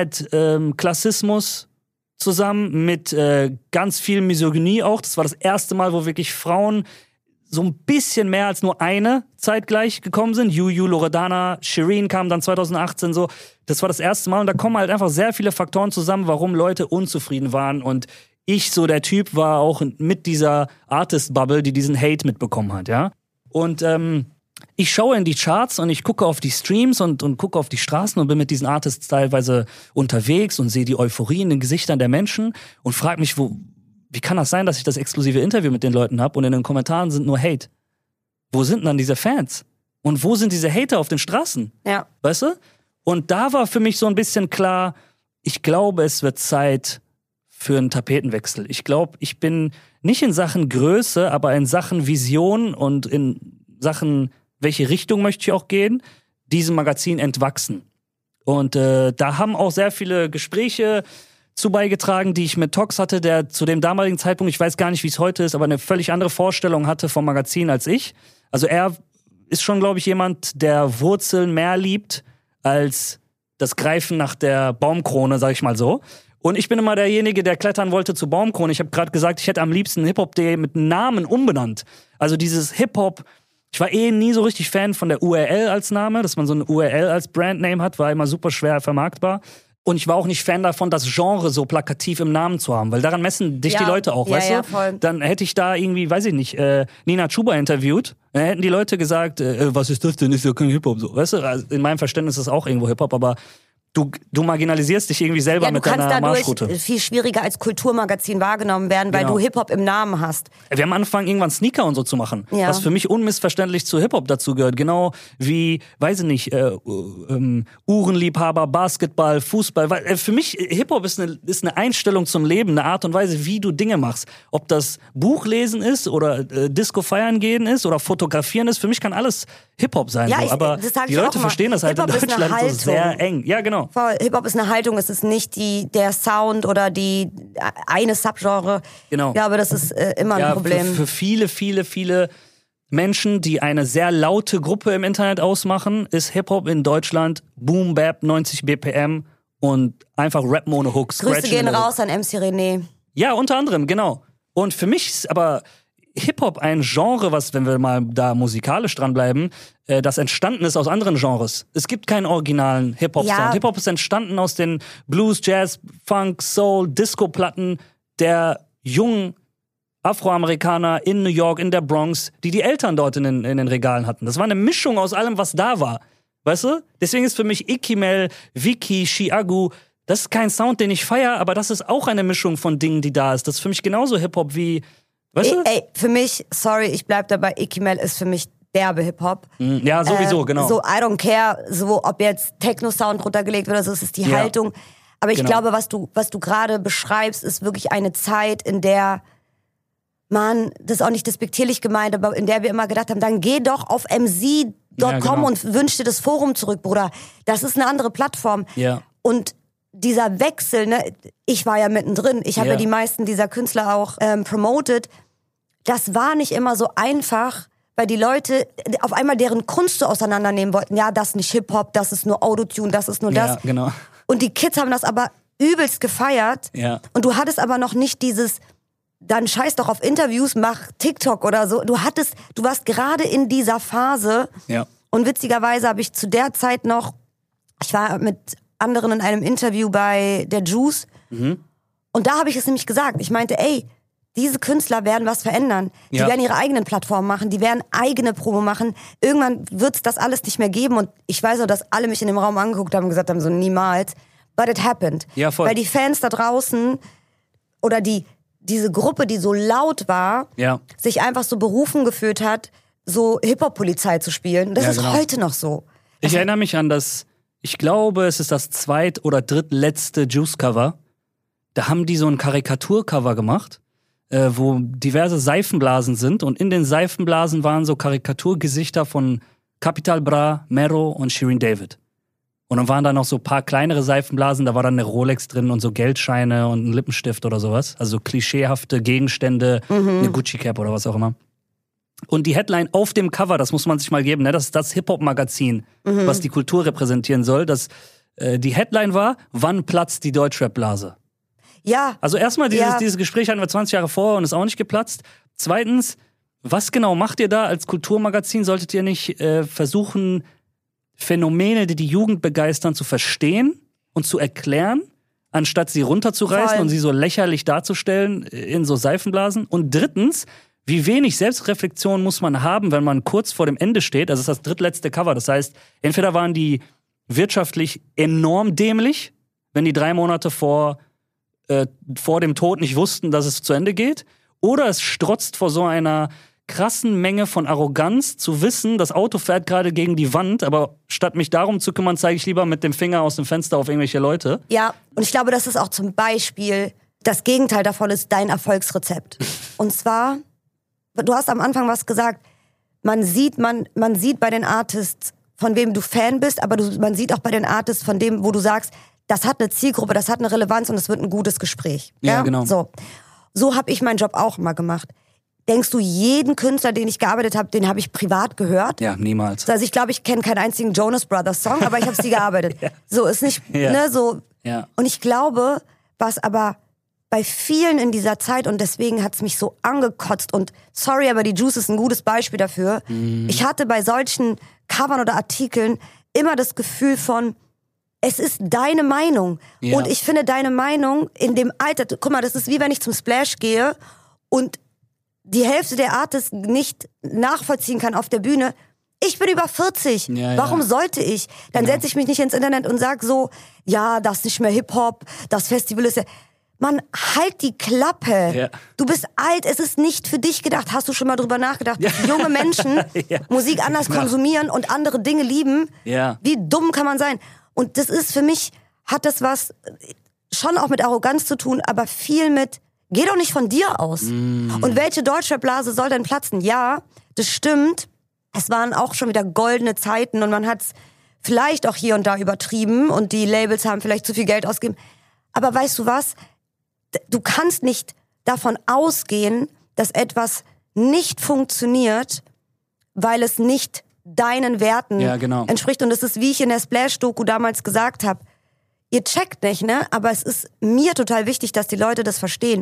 Old-Head-Klassismus zusammen mit ganz viel Misogynie auch. Das war das erste Mal, wo wirklich Frauen so ein bisschen mehr als nur eine zeitgleich gekommen sind. Juju, Loredana, Shireen kam dann 2018 so. Das war das erste Mal und da kommen halt einfach sehr viele Faktoren zusammen, warum Leute unzufrieden waren und ich so der Typ war auch mit dieser Artist-Bubble, die diesen Hate mitbekommen hat, ja. Und ich schaue in die Charts und ich gucke auf die Streams und gucke auf die Straßen und bin mit diesen Artists teilweise unterwegs und sehe die Euphorie in den Gesichtern der Menschen und frage mich, wie kann das sein, dass ich das exklusive Interview mit den Leuten habe und in den Kommentaren sind nur Hate? Wo sind denn dann diese Fans? Und wo sind diese Hater auf den Straßen? Ja. Weißt du? Und da war für mich so ein bisschen klar, ich glaube, es wird Zeit für einen Tapetenwechsel. Ich glaube, ich bin nicht in Sachen Größe, aber in Sachen Vision und in Sachen, welche Richtung möchte ich auch gehen, diesem Magazin entwachsen. Und da haben auch sehr viele Gespräche zu beigetragen, die ich mit Tox hatte, der zu dem damaligen Zeitpunkt, ich weiß gar nicht, wie es heute ist, aber eine völlig andere Vorstellung hatte vom Magazin als ich. Also er ist schon, glaube ich, jemand, der Wurzeln mehr liebt als das Greifen nach der Baumkrone, sag ich mal so. Und ich bin immer derjenige, der klettern wollte zur Baumkrone. Ich habe gerade gesagt, ich hätte am liebsten Hip-Hop-Day mit Namen umbenannt. Also dieses Hip-Hop, ich war nie so richtig Fan von der URL als Name, dass man so eine URL als Brandname hat, war immer super schwer vermarktbar. Und ich war auch nicht Fan davon, das Genre so plakativ im Namen zu haben, weil daran messen dich die Leute auch, weißt du? Voll. Dann hätte ich da irgendwie, weiß ich nicht, Nina Chuba interviewt, dann hätten die Leute gesagt, was ist das denn, ist ja kein Hip-Hop, so, weißt du? Also in meinem Verständnis ist das auch irgendwo Hip-Hop, aber du marginalisierst dich irgendwie selber mit deiner Marschroute. Du kannst dadurch viel schwieriger als Kulturmagazin wahrgenommen werden, weil du Hip-Hop im Namen hast. Wir haben angefangen, irgendwann Sneaker und so zu machen, was für mich unmissverständlich zu Hip-Hop dazu gehört. Genau wie, weiß ich nicht, Uhrenliebhaber, Basketball, Fußball. Weil, für mich, Hip-Hop ist eine Einstellung zum Leben, eine Art und Weise, wie du Dinge machst. Ob das Buchlesen ist oder Disco feiern gehen ist oder fotografieren ist, für mich kann alles Hip-Hop sein. Ja, so. Aber die Leute verstehen das halt in Deutschland so sehr eng. Ja, genau. Voll. Hip-Hop ist eine Haltung, es ist nicht der Sound oder eine Subgenre. Genau. Ich glaube, das ist immer ein Problem. Für viele Menschen, die eine sehr laute Gruppe im Internet ausmachen, ist Hip-Hop in Deutschland Boom Bap 90 BPM und einfach Rappen ohne Hooks. Grüße gehen raus an MC René. Ja, unter anderem, genau. Und für mich ist aber Hip-Hop ein Genre, was, wenn wir mal da musikalisch dranbleiben, das entstanden ist aus anderen Genres. Es gibt keinen originalen Hip-Hop-Sound. Ja. Hip-Hop ist entstanden aus den Blues, Jazz, Funk, Soul, Disco-Platten der jungen Afroamerikaner in New York, in der Bronx, die Eltern dort in den Regalen hatten. Das war eine Mischung aus allem, was da war. Weißt du? Deswegen ist für mich Ikimel, Wiki, Chiagu, das ist kein Sound, den ich feiere, aber das ist auch eine Mischung von Dingen, die da ist. Das ist für mich genauso Hip-Hop wie, weißt du? Ey, für mich, sorry, ich bleib dabei, Ikimel ist für mich derbe Hip-Hop. Ja, sowieso, genau. So, I don't care, so, ob jetzt Techno-Sound runtergelegt wird oder so, es ist die Haltung. Aber ich glaube, was du gerade beschreibst, ist wirklich eine Zeit, in der man, das ist auch nicht despektierlich gemeint, aber in der wir immer gedacht haben, dann geh doch auf mz.com und wünsch dir das Forum zurück, Bruder. Das ist eine andere Plattform. Ja. Und dieser Wechsel, ne, ich war ja mittendrin, ich habe ja die meisten dieser Künstler auch promoted, das war nicht immer so einfach, weil die Leute auf einmal deren Kunst so auseinandernehmen wollten. Ja, das ist nicht Hip-Hop, das ist nur Autotune, das ist nur das. Ja, genau. Und die Kids haben das aber übelst gefeiert. Ja. Und du hattest aber noch nicht dieses, dann scheiß doch auf Interviews, mach TikTok oder so. Du warst gerade in dieser Phase. Ja. Und witzigerweise habe ich zu der Zeit noch, ich war mit anderen in einem Interview bei der Juice. Und da habe ich es nämlich gesagt. Ich meinte, ey, diese Künstler werden was verändern. Die werden ihre eigenen Plattformen machen, die werden eigene Promo machen. Irgendwann wird es das alles nicht mehr geben. Und ich weiß auch, dass alle mich in dem Raum angeguckt haben und gesagt haben, so niemals. But it happened. Ja, voll. Weil die Fans da draußen oder diese Gruppe, die so laut war, sich einfach so berufen gefühlt hat, so Hip-Hop-Polizei zu spielen. Das ist heute noch so. Ich erinnere mich an ich glaube, es ist das zweit- oder drittletzte Juice-Cover. Da haben die so ein Karikaturcover gemacht, wo diverse Seifenblasen sind. Und in den Seifenblasen waren so Karikaturgesichter von Capital Bra, Mero und Shirin David. Und dann waren da noch so ein paar kleinere Seifenblasen, da war dann eine Rolex drin und so Geldscheine und ein Lippenstift oder sowas. Also klischeehafte Gegenstände, eine Gucci-Cap oder was auch immer. Und die Headline auf dem Cover, das muss man sich mal geben, ne? Das ist das Hip-Hop-Magazin, was die Kultur repräsentieren soll. Die Headline war, wann platzt die Deutschrap-Blase? Ja. Also erstmal, dieses Gespräch hatten wir 20 Jahre vorher und ist auch nicht geplatzt. Zweitens, was genau macht ihr da als Kulturmagazin? Solltet ihr nicht versuchen, Phänomene, die Jugend begeistern, zu verstehen und zu erklären, anstatt sie runterzureißen und sie so lächerlich darzustellen in so Seifenblasen? Und drittens, wie wenig Selbstreflexion muss man haben, wenn man kurz vor dem Ende steht? Also das ist das drittletzte Cover. Das heißt, entweder waren die wirtschaftlich enorm dämlich, wenn die 3 Monate vor dem Tod nicht wussten, dass es zu Ende geht, oder es strotzt vor so einer krassen Menge von Arroganz zu wissen, das Auto fährt gerade gegen die Wand, aber statt mich darum zu kümmern, zeige ich lieber mit dem Finger aus dem Fenster auf irgendwelche Leute. Ja, und ich glaube, das ist auch zum Beispiel, das Gegenteil davon ist dein Erfolgsrezept. Und zwar, du hast am Anfang was gesagt, man sieht bei den Artists, von wem du Fan bist, aber man sieht auch bei den Artists, von dem, wo du sagst, das hat eine Zielgruppe, das hat eine Relevanz und es wird ein gutes Gespräch. Ja, genau. So habe ich meinen Job auch immer gemacht. Denkst du, jeden Künstler, den ich gearbeitet habe, den habe ich privat gehört? Ja, niemals. Also ich glaube, ich kenne keinen einzigen Jonas Brothers Song, aber ich habe sie gearbeitet. So, ist nicht, ne, so. Ja. Und ich glaube, was aber bei vielen in dieser Zeit, und deswegen hat's mich so angekotzt, und sorry, aber die Juice ist ein gutes Beispiel dafür. Ich hatte bei solchen Covern oder Artikeln immer das Gefühl von, es ist deine Meinung. Ja. Und ich finde deine Meinung in dem Alter, guck mal, das ist wie wenn ich zum Splash gehe und die Hälfte der Artists nicht nachvollziehen kann auf der Bühne. Ich bin über 40. Warum sollte ich? Dann setze ich mich nicht ins Internet und sag so, ja, das ist nicht mehr Hip-Hop, das Festival ist ja... Mann, halt die Klappe. Ja. Du bist alt, es ist nicht für dich gedacht. Hast du schon mal drüber nachgedacht, dass junge Menschen Musik anders konsumieren und andere Dinge lieben? Ja. Wie dumm kann man sein? Und das ist für mich, hat das was schon auch mit Arroganz zu tun, aber viel mit, geh doch nicht von dir aus. Und welche Deutschrap-Blase soll denn platzen? Ja, das stimmt. Es waren auch schon wieder goldene Zeiten und man hat es vielleicht auch hier und da übertrieben und die Labels haben vielleicht zu viel Geld ausgegeben. Aber weißt du was? Du kannst nicht davon ausgehen, dass etwas nicht funktioniert, weil es nicht deinen Werten entspricht. Und das ist, wie ich in der Splash-Doku damals gesagt habe, ihr checkt nicht, ne? Aber es ist mir total wichtig, dass die Leute das verstehen.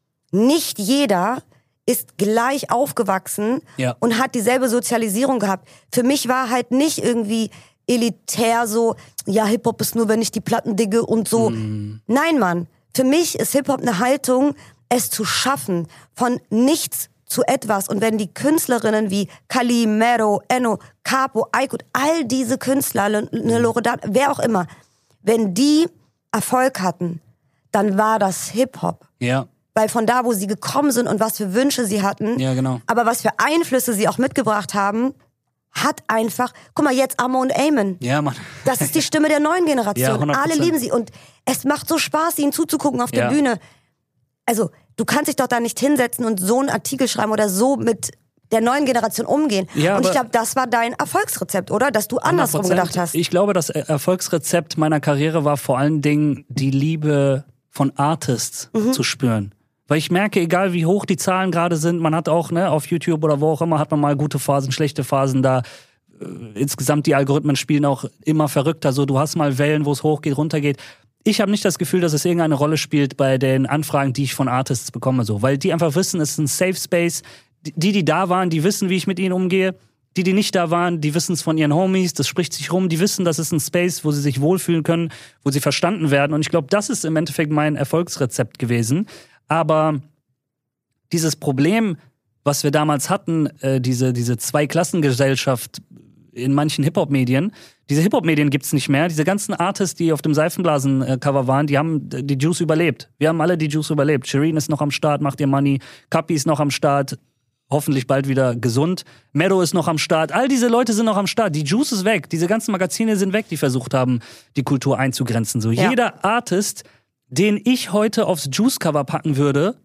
Nicht jeder ist gleich aufgewachsen und hat dieselbe Sozialisierung gehabt. Für mich war halt nicht irgendwie elitär so, ja, Hip-Hop ist nur, wenn ich die Platten digge und so. Nein, Mann. Für mich ist Hip-Hop eine Haltung, es zu schaffen, von nichts zu etwas. Und wenn die Künstlerinnen wie Kali, Mero, Enno, Capo, Aykut, all diese Künstler, Loredana, wer auch immer, wenn die Erfolg hatten, dann war das Hip-Hop. Ja. Weil von da, wo sie gekommen sind und was für Wünsche sie hatten, ja, genau. aber was für Einflüsse sie auch mitgebracht haben, hat einfach, guck mal, jetzt Amo und Eamon. Ja, Mann. Das ist die Stimme der neuen Generation. Ja, alle lieben sie. Und es macht so Spaß, ihnen zuzugucken auf der Bühne. Also, du kannst dich doch da nicht hinsetzen und so einen Artikel schreiben oder so mit der neuen Generation umgehen. Ja, und ich glaube, das war dein Erfolgsrezept, oder? Dass du andersrum 100%. gedacht hast. Ich glaube, das Erfolgsrezept meiner Karriere war vor allen Dingen die Liebe von Artists zu spüren. Weil ich merke, egal wie hoch die Zahlen gerade sind, man hat auch, ne, auf YouTube oder wo auch immer, hat man mal gute Phasen, schlechte Phasen da. Insgesamt die Algorithmen spielen auch immer verrückter. So, du hast mal Wellen, wo es hochgeht, runtergeht. Ich habe nicht das Gefühl, dass es irgendeine Rolle spielt bei den Anfragen, die ich von Artists bekomme. So, weil die einfach wissen, es ist ein Safe Space. Die da waren, die wissen, wie ich mit ihnen umgehe. Die nicht da waren, die wissen es von ihren Homies. Das spricht sich rum. Die wissen, das ist ein Space, wo sie sich wohlfühlen können, wo sie verstanden werden. Und ich glaube, das ist im Endeffekt mein Erfolgsrezept gewesen. Aber dieses Problem, was wir damals hatten, diese Zweiklassengesellschaft in manchen Hip-Hop-Medien, diese Hip-Hop-Medien gibt's nicht mehr. Diese ganzen Artists, die auf dem Seifenblasen-Cover waren, die haben die Juice überlebt. Wir haben alle die Juice überlebt. Shireen ist noch am Start, macht ihr Money. Kapi ist noch am Start, hoffentlich bald wieder gesund. Mero ist noch am Start. All diese Leute sind noch am Start. Die Juice ist weg. Diese ganzen Magazine sind weg, die versucht haben, die Kultur einzugrenzen. So, jeder Artist, den ich heute aufs Juice-Cover packen würde,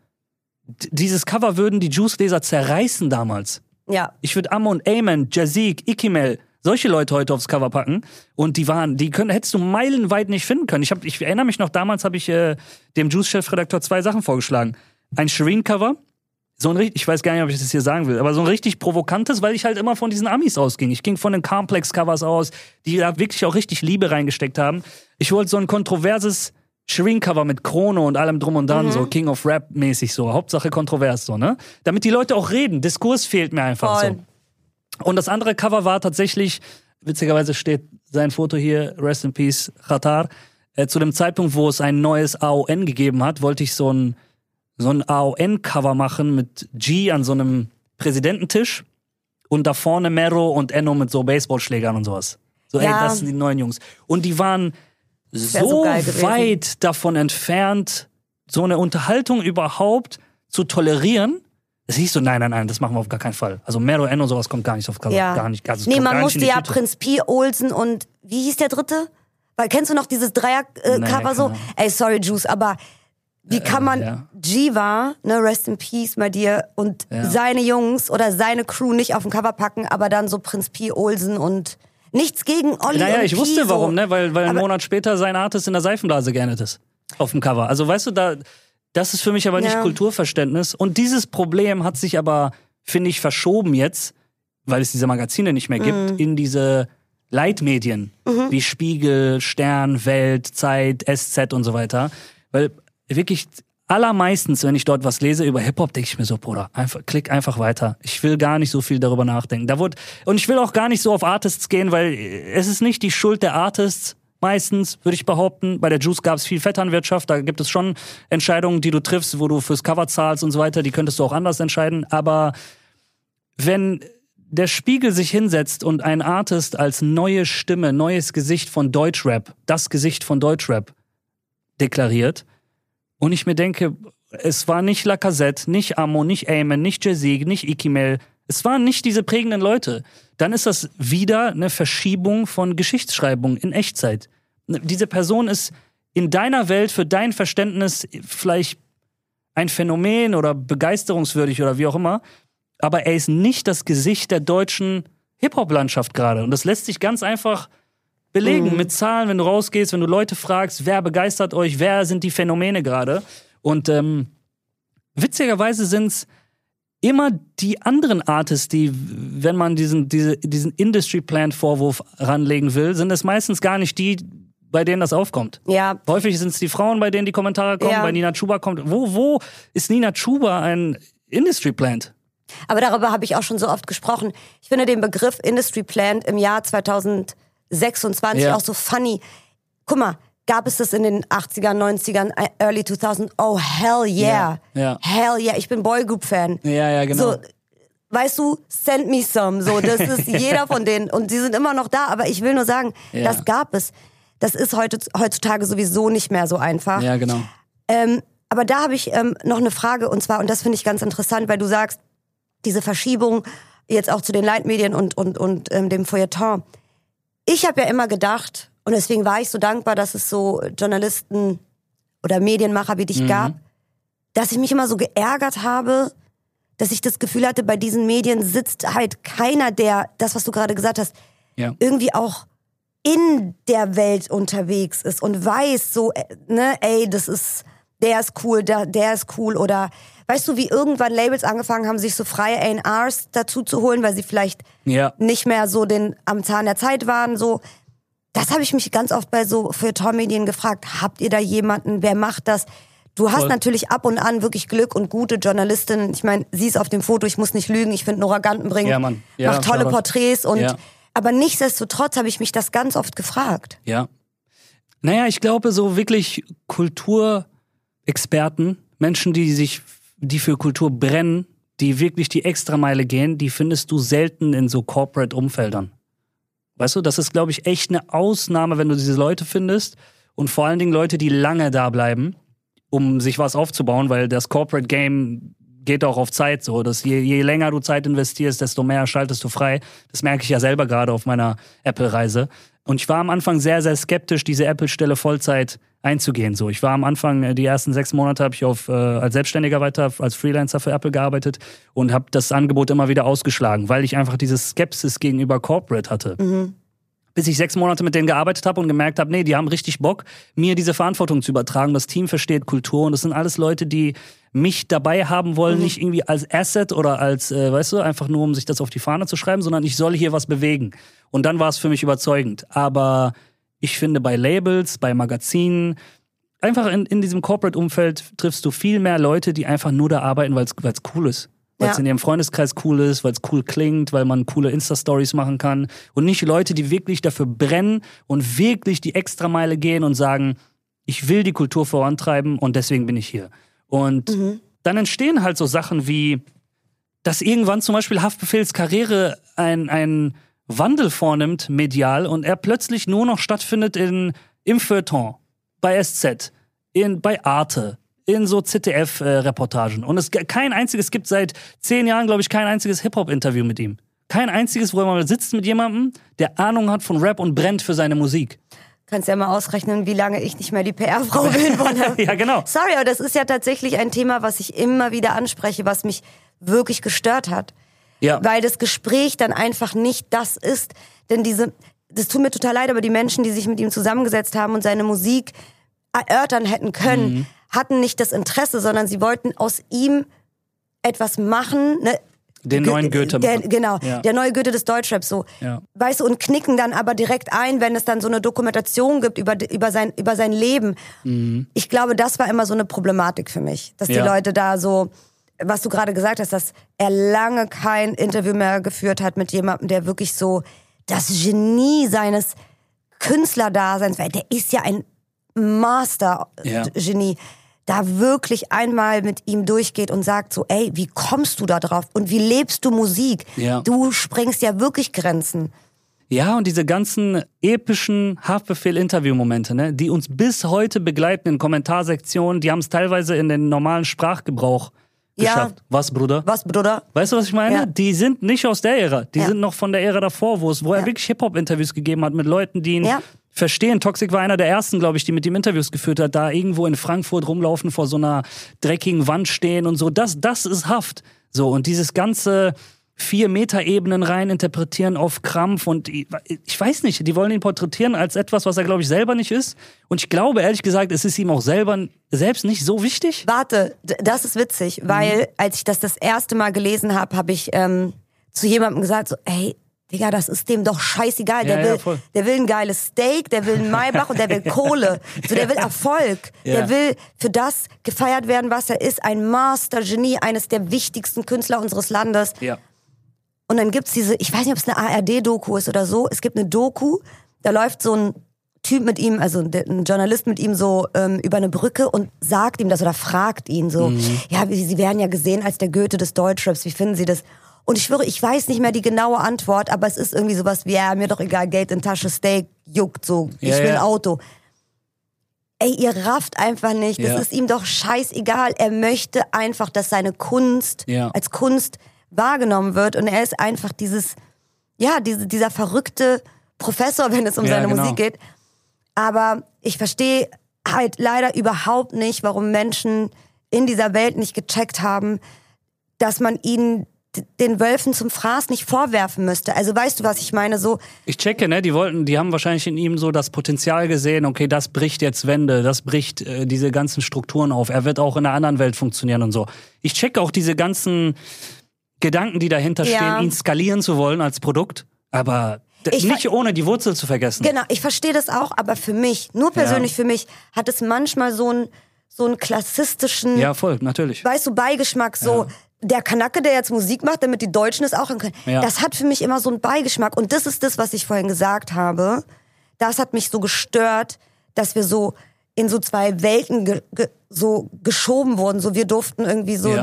dieses Cover würden die Juice-Leser zerreißen damals. Ja. Ich würde Amo und Eamon, Jazik, Ikimel, solche Leute heute aufs Cover packen. Und hättest du meilenweit nicht finden können. Ich erinnere mich noch, damals habe ich dem Juice-Chefredakteur 2 Sachen vorgeschlagen. Ein Shireen-Cover, ich weiß gar nicht, ob ich das hier sagen will, aber so ein richtig provokantes, weil ich halt immer von diesen Amis ausging. Ich ging von den Complex-Covers aus, die da wirklich auch richtig Liebe reingesteckt haben. Ich wollte so ein kontroverses Shireen-Cover mit Krone und allem drum und dran, so King of Rap-mäßig so, Hauptsache kontrovers so, ne? Damit die Leute auch reden, Diskurs fehlt mir einfach so. Und das andere Cover war tatsächlich, witzigerweise steht sein Foto hier, Rest in Peace, Khatar, zu dem Zeitpunkt, wo es ein neues AON gegeben hat, wollte ich so ein AON-Cover machen mit G an so einem Präsidententisch und da vorne Mero und Enno mit so Baseballschlägern und sowas. So, ey, das sind die neuen Jungs. Und die waren so weit davon entfernt, so eine Unterhaltung überhaupt zu tolerieren. Es hieß so, nein, das machen wir auf gar keinen Fall. Also Mero, Enno, sowas kommt gar nicht auf Cover. Ja. Gar nicht. Also nee, man musste ja Prinz Pi, Olsen und, wie hieß der dritte? Weil, kennst du noch dieses Dreier-Cover so? Ey, sorry, Juice, aber wie kann man Jiva, ne, Rest in Peace bei dir, und seine Jungs oder seine Crew nicht auf dem Cover packen, aber dann so Prinz Pi, Olsen und nichts gegen Olli und ich wusste warum, ne? Weil aber einen Monat später sein Artist in der Seifenblase geendet ist. Auf dem Cover. Also weißt du, das ist für mich aber nicht Kulturverständnis. Und dieses Problem hat sich aber, finde ich, verschoben jetzt, weil es diese Magazine nicht mehr gibt, in diese Leitmedien. Wie Spiegel, Stern, Welt, Zeit, SZ und so weiter. Weil wirklich allermeistens, wenn ich dort was lese über Hip-Hop, denke ich mir so, Bruder, klick einfach weiter. Ich will gar nicht so viel darüber nachdenken. Und ich will auch gar nicht so auf Artists gehen, weil es ist nicht die Schuld der Artists, meistens, würde ich behaupten. Bei der Juice gab es viel Vetternwirtschaft, da gibt es schon Entscheidungen, die du triffst, wo du fürs Cover zahlst und so weiter, die könntest du auch anders entscheiden. Aber wenn der Spiegel sich hinsetzt und ein Artist als neue Stimme, neues Gesicht von Deutschrap, das Gesicht von Deutschrap deklariert, und ich mir denke, es war nicht Lacazette, nicht Amo, nicht Eamon, nicht Jazik, nicht Ikimel. Es waren nicht diese prägenden Leute. Dann ist das wieder eine Verschiebung von Geschichtsschreibung in Echtzeit. Diese Person ist in deiner Welt für dein Verständnis vielleicht ein Phänomen oder begeisterungswürdig oder wie auch immer, aber er ist nicht das Gesicht der deutschen Hip-Hop-Landschaft gerade. Und das lässt sich ganz einfach belegen mit Zahlen, wenn du rausgehst, wenn du Leute fragst, wer begeistert euch, wer sind die Phänomene gerade. Und witzigerweise sind es immer die anderen Artists, die, wenn man diesen Industry-Plant-Vorwurf ranlegen will, sind es meistens gar nicht die, bei denen das aufkommt. Ja. Häufig sind es die Frauen, bei denen die Kommentare kommen, bei Nina Chuba kommt. Wo ist Nina Chuba ein Industry-Plant? Aber darüber habe ich auch schon so oft gesprochen. Ich finde den Begriff Industry Plant im Jahr 2026 auch so funny. Guck mal, gab es das in den 80ern, 90ern, early 2000? Oh, hell yeah. Hell yeah. Ich bin Boygroup-Fan. Ja, genau. So, weißt du, send me some. So, das ist jeder von denen. Und die sind immer noch da. Aber ich will nur sagen, das gab es. Das ist heutzutage sowieso nicht mehr so einfach. Ja, genau. Aber da habe ich noch eine Frage. Und zwar, und das finde ich ganz interessant, weil du sagst, diese Verschiebung jetzt auch zu den Leitmedien und dem Feuilleton. Ich habe ja immer gedacht, und deswegen war ich so dankbar, dass es so Journalisten oder Medienmacher wie dich gab, dass ich mich immer so geärgert habe, dass ich das Gefühl hatte, bei diesen Medien sitzt halt keiner, der, das, was du gerade gesagt hast, irgendwie auch in der Welt unterwegs ist und weiß so, ne, ey, der ist cool, der ist cool. Oder weißt du, wie irgendwann Labels angefangen haben, sich so freie A&Rs dazu zu holen, weil sie vielleicht nicht mehr so am Zahn der Zeit waren, so. Das habe ich mich ganz oft bei so Feuilleton-Medien gefragt. Habt ihr da jemanden? Wer macht das? Du hast natürlich ab und an wirklich Glück und gute Journalistinnen. Ich meine, sie ist auf dem Foto, ich muss nicht lügen. Ich finde Nora Gantenbrink macht tolle Porträts. Aber nichtsdestotrotz habe ich mich das ganz oft gefragt. Ja. Naja, ich glaube, so wirklich Kulturexperten, Menschen, die für Kultur brennen, die wirklich die Extrameile gehen, die findest du selten in so Corporate-Umfeldern. Weißt du, das ist, glaube ich, echt eine Ausnahme, wenn du diese Leute findest und vor allen Dingen Leute, die lange da bleiben, um sich was aufzubauen, weil das Corporate Game geht auch auf Zeit so, dass je länger du Zeit investierst, desto mehr schaltest du frei. Das merke ich ja selber gerade auf meiner Apple-Reise. Und ich war am Anfang sehr, sehr skeptisch, diese Apple-Stelle Vollzeit einzugehen. So, ich war am Anfang, die ersten 6 Monate habe ich als Selbstständiger weiter, als Freelancer für Apple gearbeitet und habe das Angebot immer wieder ausgeschlagen, weil ich einfach diese Skepsis gegenüber Corporate hatte. Bis ich 6 Monate mit denen gearbeitet habe und gemerkt habe, nee, die haben richtig Bock, mir diese Verantwortung zu übertragen. Das Team versteht Kultur und das sind alles Leute, die mich dabei haben wollen, nicht irgendwie als Asset oder als, weißt du, einfach nur, um sich das auf die Fahne zu schreiben, sondern ich soll hier was bewegen. Und dann war es für mich überzeugend. Aber ich finde, bei Labels, bei Magazinen, einfach in diesem Corporate-Umfeld triffst du viel mehr Leute, die einfach nur da arbeiten, weil es cool ist. Weil es in ihrem Freundeskreis cool ist, weil es cool klingt, weil man coole Insta-Stories machen kann. Und nicht Leute, die wirklich dafür brennen und wirklich die Extrameile gehen und sagen, ich will die Kultur vorantreiben und deswegen bin ich hier. Und dann entstehen halt so Sachen wie, dass irgendwann zum Beispiel Haftbefehls Karriere ein Wandel vornimmt, medial, und er plötzlich nur noch stattfindet im Feuilleton, bei SZ, bei Arte, in so ZDF-Reportagen. Und es gibt seit 10 Jahren, glaube ich, kein einziges Hip-Hop-Interview mit ihm. Kein einziges, wo er mal sitzt mit jemandem, der Ahnung hat von Rap und brennt für seine Musik. Kannst ja mal ausrechnen, wie lange ich nicht mehr die PR-Frau bin von der. Ja, genau. Sorry, aber das ist ja tatsächlich ein Thema, was ich immer wieder anspreche, was mich wirklich gestört hat. Ja. Weil das Gespräch dann einfach nicht das ist. Denn das tut mir total leid, aber die Menschen, die sich mit ihm zusammengesetzt haben und seine Musik erörtern hätten können, hatten nicht das Interesse, sondern sie wollten aus ihm etwas machen, ne? Den neuen Goethe. Der neue Goethe des Deutschraps, so. Ja. Weißt du, und knicken dann aber direkt ein, wenn es dann so eine Dokumentation gibt über sein Leben. Ich glaube, das war immer so eine Problematik für mich, dass die Leute da so, was du gerade gesagt hast, dass er lange kein Interview mehr geführt hat mit jemandem, der wirklich so das Genie seines Künstlerdaseins, weil der ist ja ein Master-Genie, da wirklich einmal mit ihm durchgeht und sagt so, ey, wie kommst du da drauf und wie lebst du Musik? Ja. Du sprengst ja wirklich Grenzen. Ja, und diese ganzen epischen Haftbefehl-Interview-Momente, ne, die uns bis heute begleiten in Kommentarsektionen, die haben es teilweise in den normalen Sprachgebrauch geschafft. Ja. Was, Bruder? Was, Bruder? Weißt du, was ich meine? Ja. Die sind nicht aus der Ära. Die sind noch von der Ära davor, wo er wirklich Hip-Hop-Interviews gegeben hat mit Leuten, die ihn verstehen. Toxic war einer der ersten, glaube ich, die mit ihm Interviews geführt hat, da irgendwo in Frankfurt rumlaufen, vor so einer dreckigen Wand stehen und so. Das ist Haft. So, und dieses ganze 4-Meter-Ebenen rein interpretieren auf Krampf und ich weiß nicht, die wollen ihn porträtieren als etwas, was er, glaube ich, selber nicht ist. Und ich glaube, ehrlich gesagt, es ist ihm auch selbst nicht so wichtig. Warte, das ist witzig, weil als ich das erste Mal gelesen habe, habe ich zu jemandem gesagt, so, ey, Digga, das ist dem doch scheißegal. Der will ein geiles Steak, der will einen Maybach und der will Kohle. So, der will Erfolg. Ja. Der will für das gefeiert werden, was er ist. Ein Master-Genie, eines der wichtigsten Künstler unseres Landes. Ja. Und dann gibt's ich weiß nicht, ob es eine ARD-Doku ist oder so. Es gibt eine Doku, da läuft so ein Typ mit ihm, also ein Journalist mit ihm so über eine Brücke und sagt ihm das oder fragt ihn so, ja, Sie werden ja gesehen als der Goethe des Deutschraps, wie finden Sie das? Und ich schwöre, ich weiß nicht mehr die genaue Antwort, aber es ist irgendwie sowas wie, ja, mir doch egal, Geld in Tasche, Steak, juckt so, ich will ein Auto. Ey, ihr rafft einfach nicht, das ist ihm doch scheißegal. Er möchte einfach, dass seine Kunst als Kunst wahrgenommen wird und er ist einfach dieser verrückte Professor, wenn es um seine Musik geht. Aber ich verstehe halt leider überhaupt nicht, warum Menschen in dieser Welt nicht gecheckt haben, dass man ihnen den Wölfen zum Fraß nicht vorwerfen müsste. Also weißt du, was ich meine? So. Ich checke, ne? Die haben wahrscheinlich in ihm so das Potenzial gesehen, okay, das bricht jetzt Wände, das bricht diese ganzen Strukturen auf. Er wird auch in einer anderen Welt funktionieren und so. Ich checke auch diese ganzen Gedanken, die dahinter stehen, ihn skalieren zu wollen als Produkt, aber nicht ohne die Wurzel zu vergessen. Genau, ich verstehe das auch, aber für mich, nur persönlich für mich, hat es manchmal so einen klassistischen... Ja, voll, natürlich. Weißt du, Beigeschmack, so der Kanake, der jetzt Musik macht, damit die Deutschen es auch können. Ja. Das hat für mich immer so einen Beigeschmack. Und das ist das, was ich vorhin gesagt habe. Das hat mich so gestört, dass wir so in so zwei Welten so geschoben wurden. So wir durften irgendwie so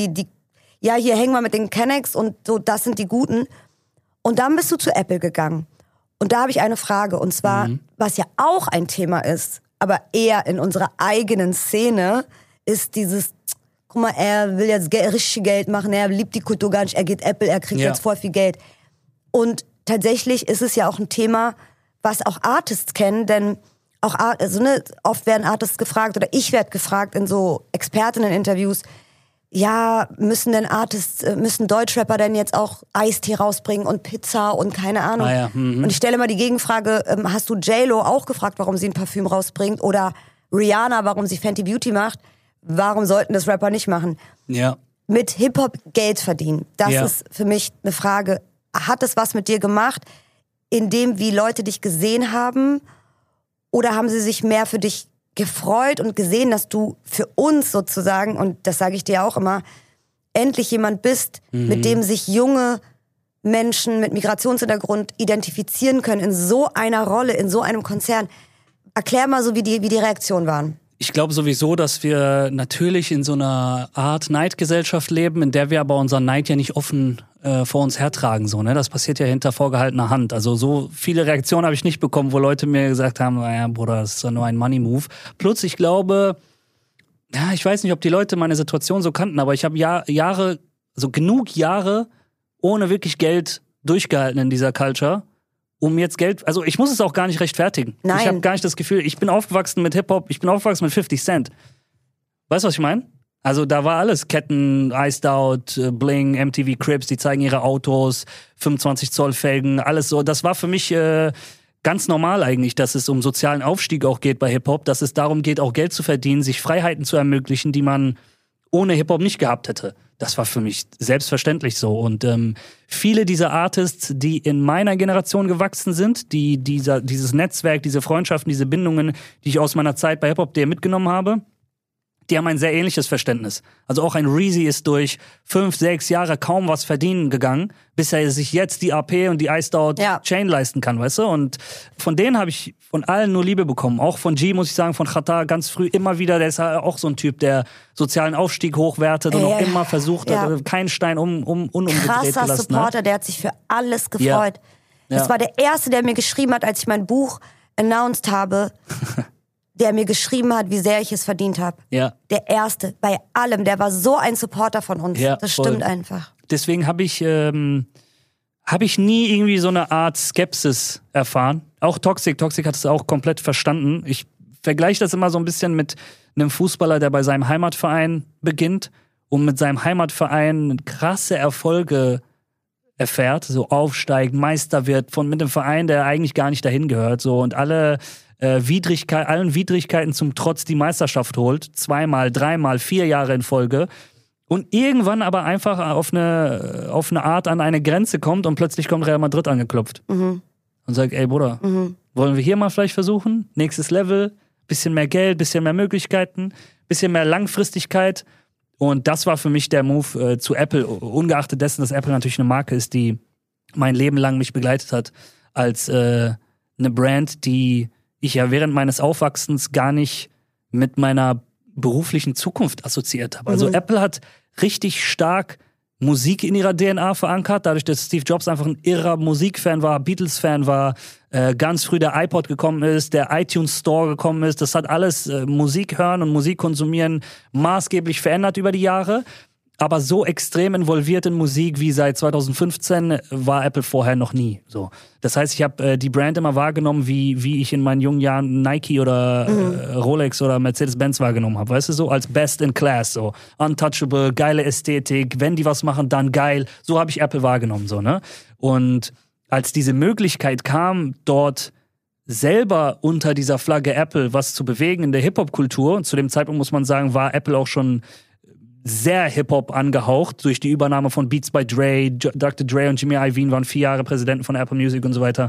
hier hängen wir mit den Kennex und so, das sind die Guten. Und dann bist du zu Apple gegangen. Und da habe ich eine Frage. Und zwar, was ja auch ein Thema ist, aber eher in unserer eigenen Szene, ist dieses, guck mal, er will jetzt richtig Geld machen, er liebt die Kultur gar nicht, er geht Apple, er kriegt jetzt voll viel Geld. Und tatsächlich ist es ja auch ein Thema, was auch Artists kennen, denn auch oft werden Artists gefragt, oder ich werde gefragt in so Expertinnen-Interviews, ja, müssen Deutschrapper denn jetzt auch Eistee rausbringen und Pizza und keine Ahnung. Und ich stelle mal die Gegenfrage, hast du J-Lo auch gefragt, warum sie ein Parfüm rausbringt? Oder Rihanna, warum sie Fenty Beauty macht? Warum sollten das Rapper nicht machen? Ja. Mit Hip-Hop Geld verdienen, das ist für mich eine Frage. Hat es was mit dir gemacht, in dem, wie Leute dich gesehen haben? Oder haben sie sich mehr für dich gefreut und gesehen, dass du für uns sozusagen, und das sage ich dir auch immer, endlich jemand bist, mit dem sich junge Menschen mit Migrationshintergrund identifizieren können in so einer Rolle, in so einem Konzern. Erklär mal so, wie die Reaktionen waren. Ich glaube sowieso, dass wir natürlich in so einer Art Neidgesellschaft leben, in der wir aber unseren Neid ja nicht offen vor uns hertragen. So, ne? Das passiert ja hinter vorgehaltener Hand. Also so viele Reaktionen habe ich nicht bekommen, wo Leute mir gesagt haben, naja, Bruder, das ist doch nur ein Money-Move. Plus, ich glaube, ja, ich weiß nicht, ob die Leute meine Situation so kannten, aber ich habe genug Jahre ohne wirklich Geld durchgehalten in dieser Culture, um jetzt Geld, also ich muss es auch gar nicht rechtfertigen. Nein. Ich habe gar nicht das Gefühl, ich bin aufgewachsen mit Hip-Hop, ich bin aufgewachsen mit 50 Cent. Weißt du, was ich meine? Also da war alles, Ketten, Iced Out, Bling, MTV Cribs, die zeigen ihre Autos, 25 Zoll Felgen, alles so. Das war für mich ganz normal eigentlich, dass es um sozialen Aufstieg auch geht bei Hip-Hop, dass es darum geht, auch Geld zu verdienen, sich Freiheiten zu ermöglichen, die man ohne Hip-Hop nicht gehabt hätte. Das war für mich selbstverständlich so. Und viele dieser Artists, die in meiner Generation gewachsen sind, die dieses Netzwerk, diese Freundschaften, diese Bindungen, die ich aus meiner Zeit bei Hip-Hop mitgenommen habe, die haben ein sehr ähnliches Verständnis. Also auch ein Reezy ist durch 5, 6 Jahre kaum was verdienen gegangen, bis er sich jetzt die AP und die Iced Out Chain leisten kann, weißt du? Und von denen habe ich von allen nur Liebe bekommen. Auch von G, muss ich sagen, von Xatar ganz früh immer wieder. Der ist auch so ein Typ, der sozialen Aufstieg hochwertet und auch immer versucht, keinen Stein unumgedreht zu lassen. Krasser Supporter, der hat sich für alles gefreut. Ja. Das war der Erste, der mir geschrieben hat, als ich mein Buch announced habe, der mir geschrieben hat, wie sehr ich es verdient habe. Ja. Der Erste, bei allem. Der war so ein Supporter von uns. Ja, das stimmt einfach. Deswegen habe ich nie irgendwie so eine Art Skepsis erfahren. Auch Toxic hat es auch komplett verstanden. Ich vergleiche das immer so ein bisschen mit einem Fußballer, der bei seinem Heimatverein beginnt und mit seinem Heimatverein krasse Erfolge erfährt, so aufsteigt, Meister wird mit einem Verein, der eigentlich gar nicht dahin gehört, so, und allen Widrigkeiten zum Trotz die Meisterschaft holt, 2-mal, 3-mal, 4 Jahre in Folge und irgendwann aber einfach auf eine Art an eine Grenze kommt und plötzlich kommt Real Madrid angeklopft und sagt, ey Bruder, wollen wir hier mal vielleicht versuchen? Nächstes Level, bisschen mehr Geld, bisschen mehr Möglichkeiten, bisschen mehr Langfristigkeit. Und das war für mich der Move zu Apple, ungeachtet dessen, dass Apple natürlich eine Marke ist, die mein Leben lang mich begleitet hat, als eine Brand, die ich ja während meines Aufwachsens gar nicht mit meiner beruflichen Zukunft assoziiert habe. Also Apple hat richtig stark Musik in ihrer DNA verankert, dadurch, dass Steve Jobs einfach ein irrer Musikfan war, Beatles-Fan war, ganz früh der iPod gekommen ist, der iTunes Store gekommen ist. Das hat alles Musik hören und Musik konsumieren maßgeblich verändert über die Jahre. Aber so extrem involviert in Musik wie seit 2015 war Apple vorher noch nie. So. Das heißt, ich habe die Brand immer wahrgenommen, wie ich in meinen jungen Jahren Nike oder Rolex oder Mercedes-Benz wahrgenommen habe. Weißt du, so als Best in Class, so untouchable, geile Ästhetik, wenn die was machen, dann geil. So habe ich Apple wahrgenommen, so, ne? Und als diese Möglichkeit kam, dort selber unter dieser Flagge Apple was zu bewegen in der Hip-Hop-Kultur, und zu dem Zeitpunkt muss man sagen, war Apple auch schon sehr Hip-Hop angehaucht durch die Übernahme von Beats by Dre, Dr. Dre und Jimmy Iovine waren 4 Jahre Präsidenten von Apple Music und so weiter,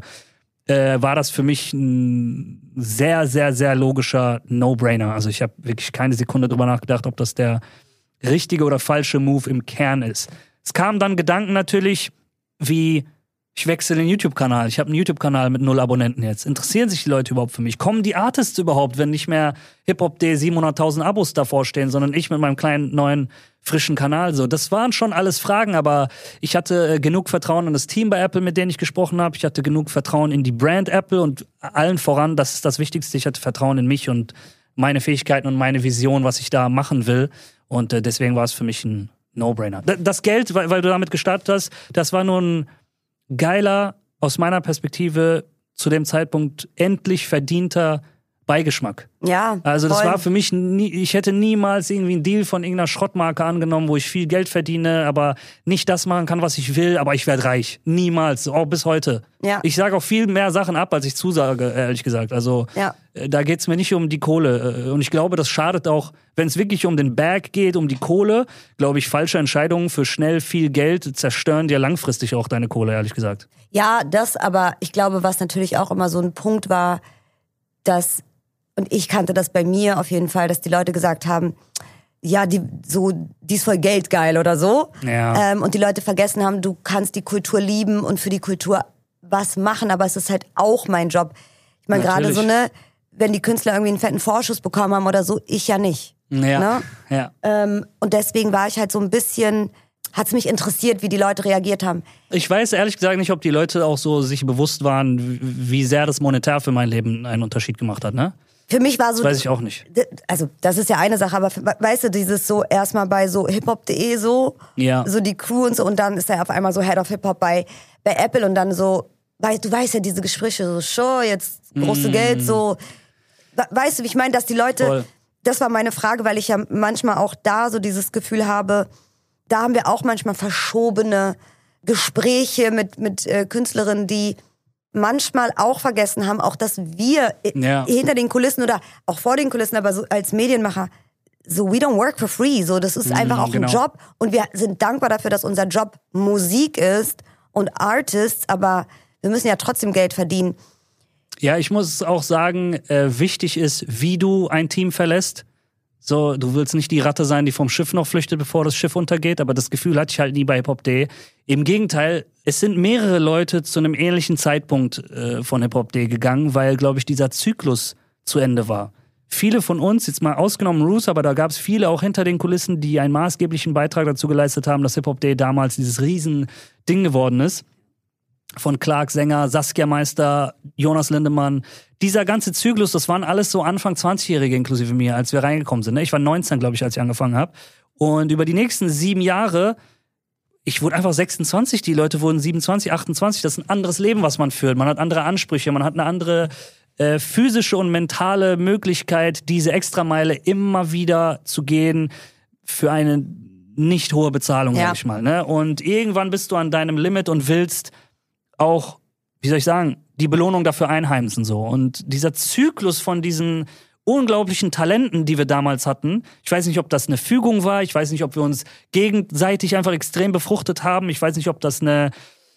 war das für mich ein sehr, sehr, sehr logischer No-Brainer. Also ich habe wirklich keine Sekunde drüber nachgedacht, ob das der richtige oder falsche Move im Kern ist. Es kamen dann Gedanken natürlich wie, ich wechsle den YouTube-Kanal. Ich habe einen YouTube-Kanal mit 0 Abonnenten jetzt. Interessieren sich die Leute überhaupt für mich? Kommen die Artists überhaupt, wenn nicht mehr Hip-Hop.de 700.000 Abos davor stehen, sondern ich mit meinem kleinen, neuen, frischen Kanal? So, das waren schon alles Fragen, aber ich hatte genug Vertrauen in das Team bei Apple, mit denen ich gesprochen habe. Ich hatte genug Vertrauen in die Brand Apple und allen voran, das ist das Wichtigste, ich hatte Vertrauen in mich und meine Fähigkeiten und meine Vision, was ich da machen will. Und deswegen war es für mich ein No-Brainer. Das Geld, weil du damit gestartet hast, das war nur ein geiler, aus meiner Perspektive zu dem Zeitpunkt endlich verdienter Beigeschmack. Ja, also das voll. war für mich, ich hätte niemals irgendwie einen Deal von irgendeiner Schrottmarke angenommen, wo ich viel Geld verdiene, aber nicht das machen kann, was ich will, aber ich werde reich. Niemals, auch bis heute. Ja. Ich sage auch viel mehr Sachen ab, als ich zusage, ehrlich gesagt. Also da geht's mir nicht um die Kohle. Und ich glaube, das schadet auch, wenn es wirklich um den Bag geht, um die Kohle, glaube ich, falsche Entscheidungen für schnell viel Geld zerstören dir langfristig auch deine Kohle, ehrlich gesagt. Ja, das, aber ich glaube, was natürlich auch immer so ein Punkt war, dass, und ich kannte das bei mir auf jeden Fall, dass die Leute gesagt haben, ja, die ist voll geldgeil oder so. Ja. Und die Leute vergessen haben, du kannst die Kultur lieben und für die Kultur was machen, aber es ist halt auch mein Job. Ich meine, gerade so, ne, wenn die Künstler irgendwie einen fetten Vorschuss bekommen haben oder so, ich ja nicht. Ja. Ne? Ja. Und deswegen war ich halt so ein bisschen, hat's mich interessiert, wie die Leute reagiert haben. Ich weiß ehrlich gesagt nicht, ob die Leute auch so sich bewusst waren, wie sehr das monetär für mein Leben einen Unterschied gemacht hat, ne? Für mich war so. Das weiß ich auch nicht. Also, das ist ja eine Sache, aber weißt du, dieses so erstmal bei so hiphop.de so die Crew und so, und dann ist er auf einmal so Head of Hip-Hop bei Apple und dann so, du weißt ja, diese Gespräche so, sure, jetzt große Geld, so. Weißt du, wie ich meine, dass die Leute, voll. Das war meine Frage, weil ich ja manchmal auch da so dieses Gefühl habe, da haben wir auch manchmal verschobene Gespräche mit Künstlerinnen, die manchmal auch vergessen haben, auch dass wir hinter den Kulissen oder auch vor den Kulissen, aber so als Medienmacher, so we don't work for free, so das ist einfach auch ein Job und wir sind dankbar dafür, dass unser Job Musik ist und Artists, aber wir müssen ja trotzdem Geld verdienen. Ja, ich muss auch sagen, wichtig ist, wie du ein Team verlässt. So, du willst nicht die Ratte sein, die vom Schiff noch flüchtet, bevor das Schiff untergeht, aber das Gefühl hatte ich halt nie bei Hip-Hop.de. Im Gegenteil, es sind mehrere Leute zu einem ähnlichen Zeitpunkt von Hip-Hop.de gegangen, weil, glaube ich, dieser Zyklus zu Ende war. Viele von uns, jetzt mal ausgenommen Roos, aber da gab es viele auch hinter den Kulissen, die einen maßgeblichen Beitrag dazu geleistet haben, dass Hip-Hop.de damals dieses riesen Ding geworden ist. Von Clark Sänger, Saskia Meister, Jonas Lindemann. Dieser ganze Zyklus, das waren alles so Anfang 20-Jährige inklusive mir, als wir reingekommen sind. Ich war 19, glaube ich, als ich angefangen habe. Und über die nächsten 7 Jahre, ich wurde einfach 26, die Leute wurden 27, 28. Das ist ein anderes Leben, was man führt. Man hat andere Ansprüche, man hat eine andere physische und mentale Möglichkeit, diese Extrameile immer wieder zu gehen für eine nicht hohe Bezahlung, sag ich mal. Ne? Und irgendwann bist du an deinem Limit und willst auch, wie soll ich sagen, die Belohnung dafür einheimsen so. Und dieser Zyklus von diesen unglaublichen Talenten, die wir damals hatten, ich weiß nicht, ob das eine Fügung war, ich weiß nicht, ob wir uns gegenseitig einfach extrem befruchtet haben, ich weiß nicht, ob das eine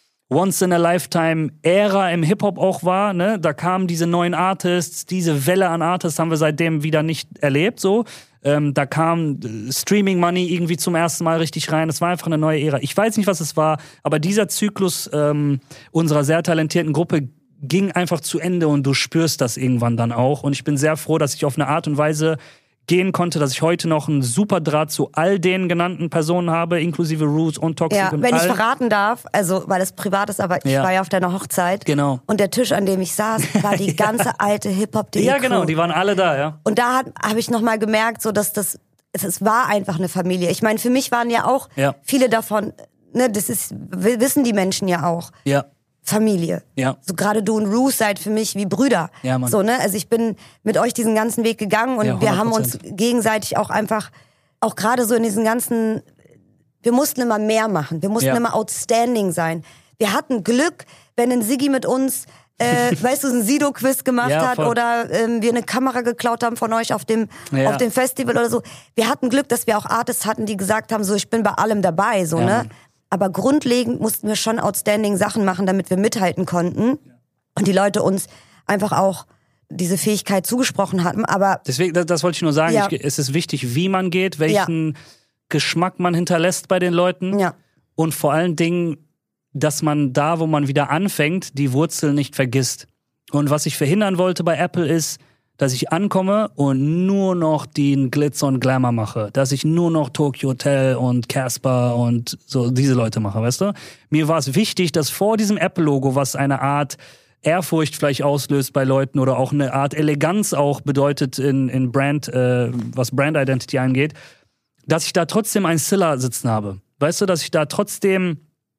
Once-in-a-Lifetime-Ära im Hip-Hop auch war, ne? Da kamen diese neuen Artists, diese Welle an Artists haben wir seitdem wieder nicht erlebt, so. Da kam Streaming Money irgendwie zum ersten Mal richtig rein. Es war einfach eine neue Ära. Ich weiß nicht, was es war, aber dieser Zyklus unserer sehr talentierten Gruppe ging einfach zu Ende und du spürst das irgendwann dann auch. Und ich bin sehr froh, dass ich auf eine Art und Weise gehen konnte, dass ich heute noch einen super Draht zu all den genannten Personen habe, inklusive Roos und Toxic. Ja, und wenn ich verraten darf, also weil es privat ist, aber ich war ja auf deiner Hochzeit. Genau. Und der Tisch, an dem ich saß, war die ganze alte Hip-Hop.de Ja, genau, die waren alle da, ja. Und da habe ich nochmal gemerkt, so dass es war einfach eine Familie. Ich meine, für mich waren ja auch viele davon, ne, wissen die Menschen ja auch. Ja. Familie. Ja. So gerade du und Roos seid für mich wie Brüder. Ja, Mann. So, ne? Also ich bin mit euch diesen ganzen Weg gegangen und wir haben uns gegenseitig auch einfach, auch gerade so in diesen ganzen, wir mussten immer mehr machen. Wir mussten immer outstanding sein. Wir hatten Glück, wenn ein Siggi mit uns, weißt du, ein Sido-Quiz gemacht hat oder wir eine Kamera geklaut haben von euch auf dem Festival oder so. Wir hatten Glück, dass wir auch Artists hatten, die gesagt haben, so ich bin bei allem dabei, so, ne? Mann. Aber grundlegend mussten wir schon outstanding Sachen machen, damit wir mithalten konnten. Und die Leute uns einfach auch diese Fähigkeit zugesprochen hatten. Aber deswegen, das wollte ich nur sagen. Es ist wichtig, wie man geht, welchen Geschmack man hinterlässt bei den Leuten. Ja. Und vor allen Dingen, dass man da, wo man wieder anfängt, die Wurzeln nicht vergisst. Und was ich verhindern wollte bei Apple ist, dass ich ankomme und nur noch den Glitzer und Glamour mache. Dass ich nur noch Tokyo Hotel und Casper und so diese Leute mache, weißt du? Mir war es wichtig, dass vor diesem Apple-Logo, was eine Art Ehrfurcht vielleicht auslöst bei Leuten oder auch eine Art Eleganz auch bedeutet in Brand, was Brand Identity angeht, dass ich da trotzdem einen Scylla sitzen habe. Weißt du, dass ich da trotzdem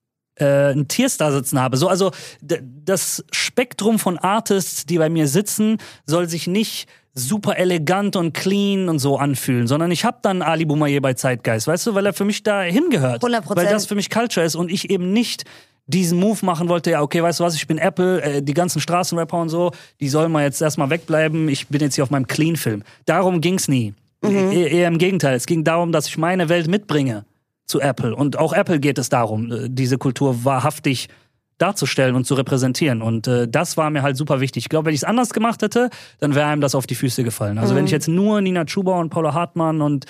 einen Tierstar sitzen habe. So, also das Spektrum von Artists, die bei mir sitzen, soll sich nicht super elegant und clean und so anfühlen, sondern ich habe dann Ali Boumaier bei Zeitgeist, weißt du, weil er für mich da hingehört. 100%. Weil das für mich Culture ist und ich eben nicht diesen Move machen wollte, ja, okay, weißt du was, ich bin Apple, die ganzen Straßenrapper und so, die sollen mal jetzt erstmal wegbleiben, ich bin jetzt hier auf meinem Clean-Film. Darum ging's nie. Eher im Gegenteil, es ging darum, dass ich meine Welt mitbringe zu Apple. Und auch Apple geht es darum, diese Kultur wahrhaftig darzustellen und zu repräsentieren. Und das war mir halt super wichtig. Ich glaube, wenn ich es anders gemacht hätte, dann wäre einem das auf die Füße gefallen. Also wenn ich jetzt nur Nina Chuba und Paula Hartmann und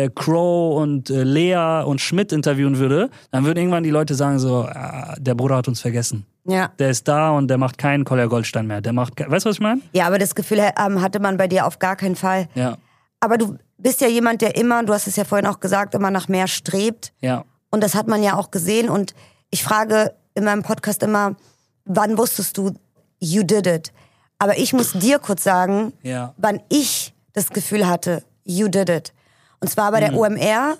Crow und Lea und Schmidt interviewen würde, dann würden irgendwann die Leute sagen so, der Bruder hat uns vergessen. Ja. Der ist da und der macht keinen Kolja Goldstein mehr. Der macht, weißt du, was ich meine? Ja, aber das Gefühl hatte man bei dir auf gar keinen Fall. Ja. Aber du bist ja jemand, der immer, du hast es ja vorhin auch gesagt, immer nach mehr strebt. Ja. Und das hat man ja auch gesehen. Und ich frage in meinem Podcast immer, wann wusstest du, you did it? Aber ich muss dir kurz sagen, wann ich das Gefühl hatte, you did it. Und zwar bei der OMR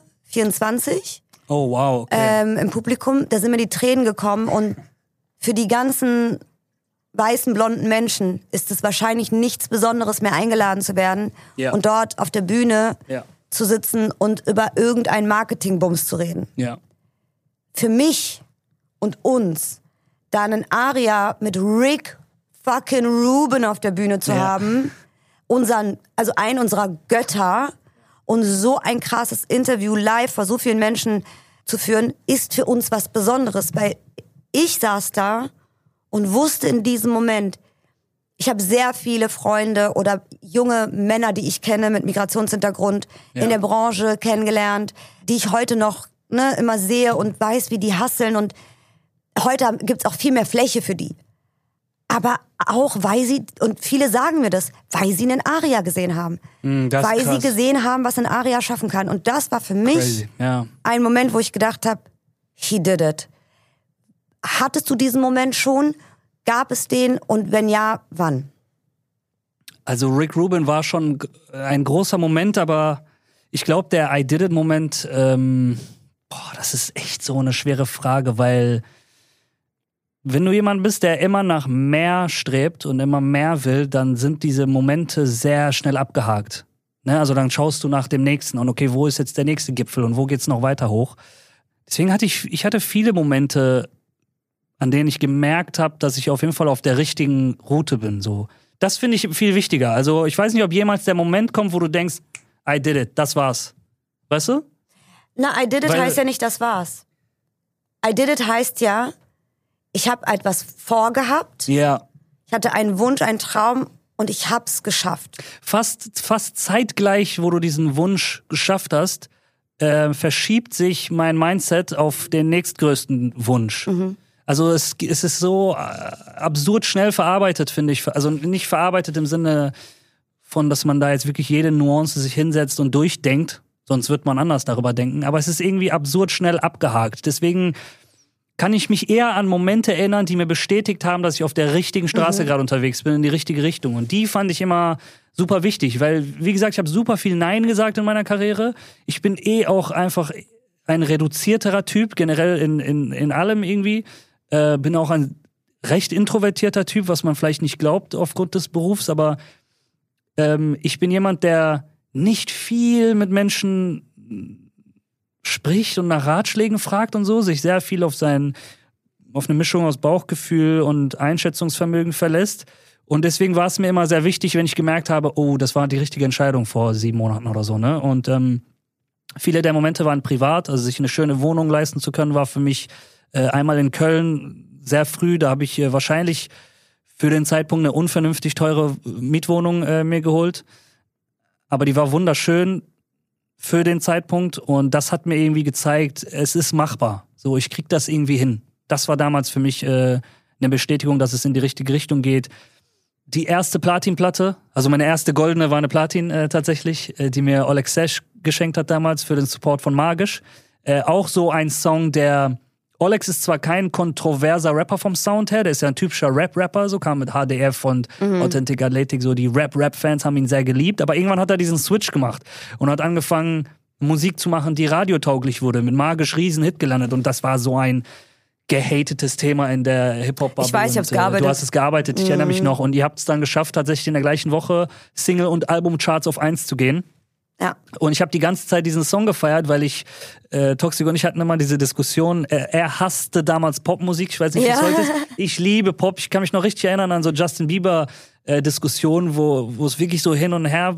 24. Oh, wow. Okay. Im Publikum, da sind mir die Tränen gekommen. Und für die ganzen weißen, blonden Menschen ist es wahrscheinlich nichts Besonderes mehr, eingeladen zu werden und dort auf der Bühne zu sitzen und über irgendeinen Marketingbums zu reden. Ja. Für mich und uns, da einen Aria mit Rick fucking Rubin auf der Bühne zu haben, einen unserer Götter und so ein krasses Interview live vor so vielen Menschen zu führen, ist für uns was Besonderes, weil ich saß da und wusste in diesem Moment, ich habe sehr viele Freunde oder junge Männer, die ich kenne mit Migrationshintergrund in der Branche kennengelernt, die ich heute noch immer sehe und weiß, wie die hustlen. Und heute gibt's auch viel mehr Fläche für die. Aber auch, weil sie, und viele sagen mir das, weil sie einen Aria gesehen haben. Weil sie gesehen haben, was ein Aria schaffen kann. Und das war für mich ein Moment, wo ich gedacht habe, he did it. Hattest du diesen Moment schon? Gab es den? Und wenn ja, wann? Also Rick Rubin war schon ein großer Moment, aber ich glaube, der I did it Moment, das ist echt so eine schwere Frage, weil wenn du jemand bist, der immer nach mehr strebt und immer mehr will, dann sind diese Momente sehr schnell abgehakt. Ne? Also dann schaust du nach dem nächsten und okay, wo ist jetzt der nächste Gipfel und wo geht's noch weiter hoch? Deswegen hatte ich hatte viele Momente, an denen ich gemerkt habe, dass ich auf jeden Fall auf der richtigen Route bin. So. Das finde ich viel wichtiger. Also ich weiß nicht, ob jemals der Moment kommt, wo du denkst, I did it, das war's. Weißt du? Na, I did it heißt ja nicht, das war's. I did it heißt ja, ich habe etwas vorgehabt. Ja. Ich hatte einen Wunsch, einen Traum und ich hab's geschafft. Fast zeitgleich, wo du diesen Wunsch geschafft hast, verschiebt sich mein Mindset auf den nächstgrößten Wunsch. Also es ist so absurd schnell verarbeitet, finde ich. Also nicht verarbeitet im Sinne von, dass man da jetzt wirklich jede Nuance sich hinsetzt und durchdenkt. Sonst wird man anders darüber denken. Aber es ist irgendwie absurd schnell abgehakt. Deswegen kann ich mich eher an Momente erinnern, die mir bestätigt haben, dass ich auf der richtigen Straße gerade unterwegs bin, in die richtige Richtung. Und die fand ich immer super wichtig, weil, wie gesagt, ich habe super viel Nein gesagt in meiner Karriere. Ich bin auch einfach ein reduzierterer Typ, generell in allem irgendwie. Bin auch ein recht introvertierter Typ, was man vielleicht nicht glaubt aufgrund des Berufs, aber ich bin jemand, der nicht viel mit Menschen spricht und nach Ratschlägen fragt und so, sich sehr viel auf eine Mischung aus Bauchgefühl und Einschätzungsvermögen verlässt. Und deswegen war es mir immer sehr wichtig, wenn ich gemerkt habe, oh, das war die richtige Entscheidung vor 7 Monaten oder so, ne? Und viele der Momente waren privat, also sich eine schöne Wohnung leisten zu können, war für mich einmal in Köln sehr früh, da habe ich wahrscheinlich für den Zeitpunkt eine unvernünftig teure Mietwohnung mir geholt. Aber die war wunderschön für den Zeitpunkt und das hat mir irgendwie gezeigt, es ist machbar. So, ich krieg das irgendwie hin. Das war damals für mich eine Bestätigung, dass es in die richtige Richtung geht. Die erste Platinplatte, also meine erste goldene war eine Platin tatsächlich, die mir Oleg Sesh geschenkt hat damals für den Support von Magisch. Auch so ein Song, der Olex ist zwar kein kontroverser Rapper vom Sound her, der ist ja ein typischer Rap-Rapper, so kam mit HDF und Authentic Athletic, so die Rap-Fans haben ihn sehr geliebt, aber irgendwann hat er diesen Switch gemacht und hat angefangen, Musik zu machen, die radiotauglich wurde, mit Magisch Riesen-Hit gelandet und das war so ein gehatetes Thema in der Hip-Hop-Bubble. Ich weiß, ich hab's gearbeitet. Du hast es gearbeitet, ich erinnere mich noch und ihr habt es dann geschafft, tatsächlich in der gleichen Woche Single- und Albumcharts auf 1 zu gehen. Ja. Und ich habe die ganze Zeit diesen Song gefeiert, weil Toxic und ich hatten immer diese Diskussion, er hasste damals Popmusik, ich weiß nicht, wie es heute ist. Ich liebe Pop, ich kann mich noch richtig erinnern an so Justin Bieber Diskussionen, wo es wirklich so hin und her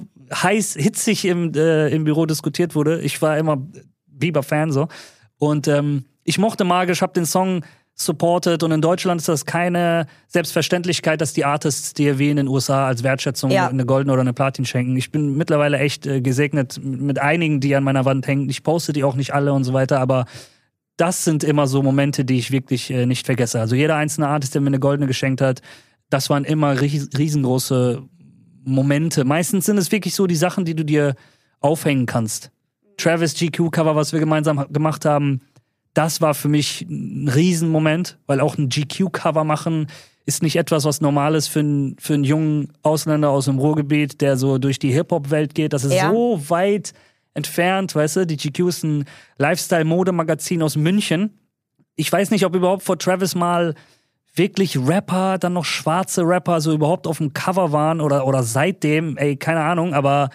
hitzig im Büro diskutiert wurde. Ich war immer Bieber-Fan so. Und ich mochte Magisch, habe den Song supported und in Deutschland ist das keine Selbstverständlichkeit, dass die Artists dir wie in den USA als Wertschätzung eine goldene oder eine Platin schenken. Ich bin mittlerweile echt gesegnet mit einigen, die an meiner Wand hängen. Ich poste die auch nicht alle und so weiter, aber das sind immer so Momente, die ich wirklich nicht vergesse. Also jeder einzelne Artist, der mir eine goldene geschenkt hat, das waren immer riesengroße Momente. Meistens sind es wirklich so die Sachen, die du dir aufhängen kannst. Travis GQ-Cover, was wir gemeinsam gemacht haben, das war für mich ein Riesenmoment, weil auch ein GQ-Cover machen ist nicht etwas, was normal ist für einen jungen Ausländer aus dem Ruhrgebiet, der so durch die Hip-Hop-Welt geht. Das ist so weit entfernt, weißt du? Die GQ ist ein Lifestyle-Modemagazin aus München. Ich weiß nicht, ob überhaupt vor Travis mal wirklich Rapper, dann noch schwarze Rapper so überhaupt auf dem Cover waren oder seitdem, keine Ahnung, aber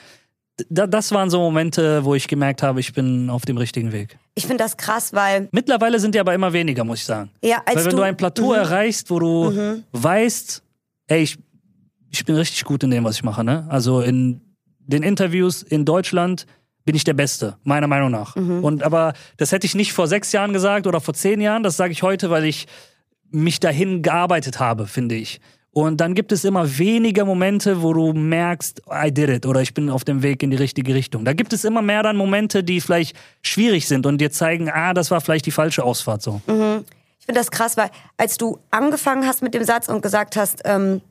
das waren so Momente, wo ich gemerkt habe, ich bin auf dem richtigen Weg. Ich finde das krass, weil... Mittlerweile sind die aber immer weniger, muss ich sagen. Ja, weil wenn du ein Plateau erreichst, wo du weißt, ich bin richtig gut in dem, was ich mache, ne? Also in den Interviews in Deutschland bin ich der Beste, meiner Meinung nach. Aber das hätte ich nicht vor 6 Jahren gesagt oder vor 10 Jahren, das sage ich heute, weil ich mich dahin gearbeitet habe, finde ich. Und dann gibt es immer weniger Momente, wo du merkst, I did it oder ich bin auf dem Weg in die richtige Richtung. Da gibt es immer mehr dann Momente, die vielleicht schwierig sind und dir zeigen, das war vielleicht die falsche Ausfahrt so. Ich finde das krass, weil als du angefangen hast mit dem Satz und gesagt hast,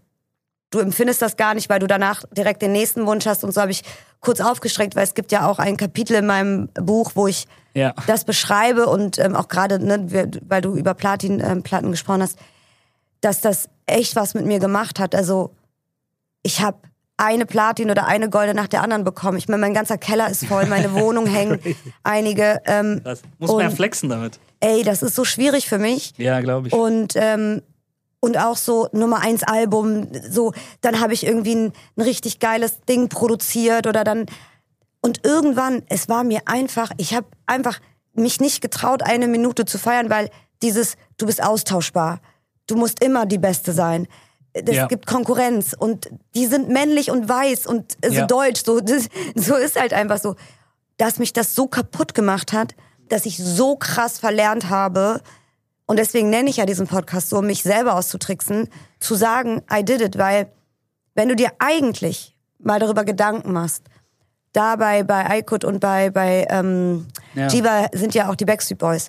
du empfindest das gar nicht, weil du danach direkt den nächsten Wunsch hast und so, habe ich kurz aufgestreckt, weil es gibt ja auch ein Kapitel in meinem Buch, wo ich das beschreibe und auch gerade, ne, weil du über Platin-Platten gesprochen hast, dass das echt was mit mir gemacht hat. Also ich habe eine Platin oder eine Goldene nach der anderen bekommen. Ich meine, mein ganzer Keller ist voll, meine Wohnung hängen einige. Das muss man ja flexen damit. Ey, das ist so schwierig für mich. Ja, glaube ich. Und auch so Nummer 1 Album, so, dann habe ich irgendwie ein richtig geiles Ding produziert und irgendwann, es war mir einfach, ich habe einfach mich nicht getraut, 1 Minute zu feiern, weil du bist austauschbar. Du musst immer die Beste sein. Es gibt Konkurrenz und die sind männlich und weiß und deutsch. So ist halt einfach so, dass mich das so kaputt gemacht hat, dass ich so krass verlernt habe. Und deswegen nenne ich ja diesen Podcast so, mich selber auszutricksen, zu sagen, I did it. Weil wenn du dir eigentlich mal darüber Gedanken machst, da bei Aykut und bei Jiva sind ja auch die Backstreet Boys.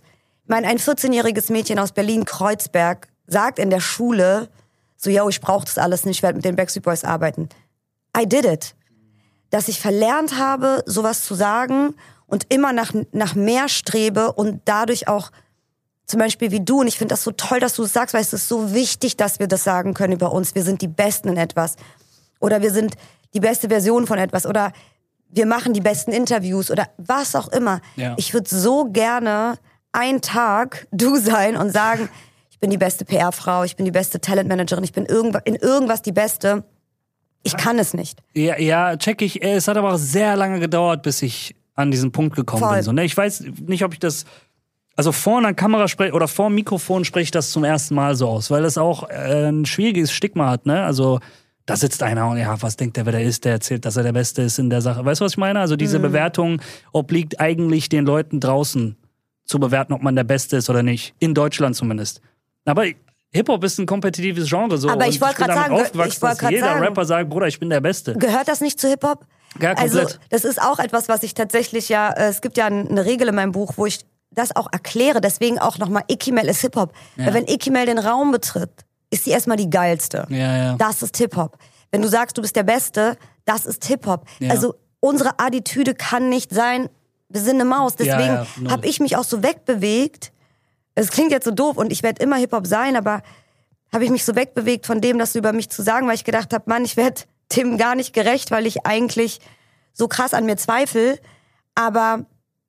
ein 14-jähriges Mädchen aus Berlin-Kreuzberg sagt in der Schule, so, yo, ich brauche das alles nicht, ich werde mit den Backstreet Boys arbeiten. I did it. Dass ich verlernt habe, sowas zu sagen und immer nach mehr strebe und dadurch auch zum Beispiel wie du, und ich finde das so toll, dass du es sagst, weil es ist so wichtig, dass wir das sagen können über uns. Wir sind die Besten in etwas. Oder wir sind die beste Version von etwas. Oder wir machen die besten Interviews. Oder was auch immer. Ja. Ich würde so gerne einen Tag du sein und sagen, ich bin die beste PR-Frau, ich bin die beste Talentmanagerin, ich bin in irgendwas die Beste. Ich kann es nicht. Ja, check ich. Es hat aber auch sehr lange gedauert, bis ich an diesen Punkt gekommen bin. So, ne? Ich weiß nicht, ob ich das... Also vor einer Kamera oder vor dem Mikrofon spreche ich das zum ersten Mal so aus, weil das auch ein schwieriges Stigma hat, ne? Also da sitzt einer und ja, was denkt der, wer der ist, der erzählt, dass er der Beste ist in der Sache. Weißt du, was ich meine? Also diese Bewertung obliegt eigentlich den Leuten draußen zu bewerten, ob man der Beste ist oder nicht. In Deutschland zumindest. Aber Hip-Hop ist ein kompetitives Genre. So. Aber ich wollte gerade sagen, dass jeder Rapper sagt, Bruder, ich bin der Beste. Gehört das nicht zu Hip-Hop? Ja, komplett. Also das ist auch etwas, was ich tatsächlich es gibt ja eine Regel in meinem Buch, wo ich das auch erkläre, deswegen auch nochmal Ikimel ist Hip-Hop. Ja. Weil wenn Ikimel den Raum betritt, ist sie erstmal die geilste. Ja. Das ist Hip-Hop. Wenn du sagst, du bist der Beste, das ist Hip-Hop. Ja. Also unsere Attitüde kann nicht sein, wir sind eine Maus. Deswegen habe ich mich auch so wegbewegt. Es klingt jetzt so doof und ich werde immer Hip-Hop sein, aber habe ich mich so wegbewegt von dem, das über mich zu sagen, weil ich gedacht habe, Mann, ich werde dem gar nicht gerecht, weil ich eigentlich so krass an mir zweifle. Aber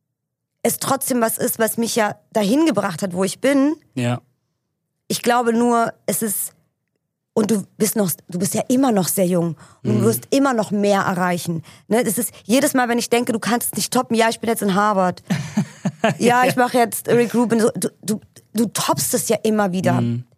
es trotzdem was ist, was mich ja dahin gebracht hat, wo ich bin. Ja. Ich glaube nur, es ist, und du bist ja immer noch sehr jung und du wirst immer noch mehr erreichen. Ne? Das ist jedes Mal, wenn ich denke, du kannst es nicht toppen, ja, ich bin jetzt in Harvard. Ja, ich mache jetzt Rick Rubin. Du toppst es ja immer wieder.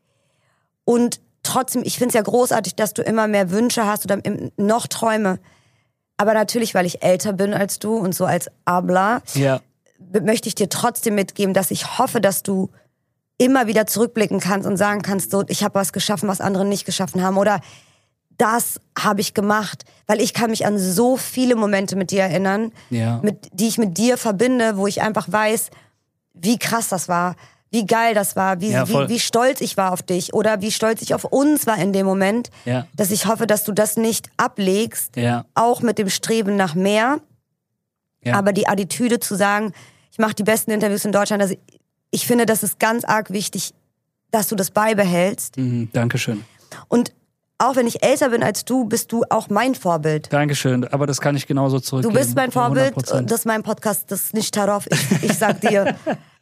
Und trotzdem, ich finde es ja großartig, dass du immer mehr Wünsche hast oder noch Träume. Aber natürlich, weil ich älter bin als du und so als Abla, möchte ich dir trotzdem mitgeben, dass ich hoffe, dass du immer wieder zurückblicken kannst und sagen kannst, so, ich habe was geschaffen, was andere nicht geschaffen haben. Oder das habe ich gemacht. Weil ich kann mich an so viele Momente mit dir erinnern, die ich mit dir verbinde, wo ich einfach weiß, wie krass das war, wie geil das war, wie stolz ich war auf dich oder wie stolz ich auf uns war in dem Moment. Ja. Dass ich hoffe, dass du das nicht ablegst, auch mit dem Streben nach mehr. Ja. Aber die Attitüde zu sagen, ich mache die besten Interviews in Deutschland, also ich finde, das ist ganz arg wichtig, dass du das beibehältst. Dankeschön. Und auch wenn ich älter bin als du, bist du auch mein Vorbild. Dankeschön, aber das kann ich genauso zurückgeben. Du bist mein Vorbild, 100%. das ist mein Podcast, das ist nicht darauf, ich sag dir.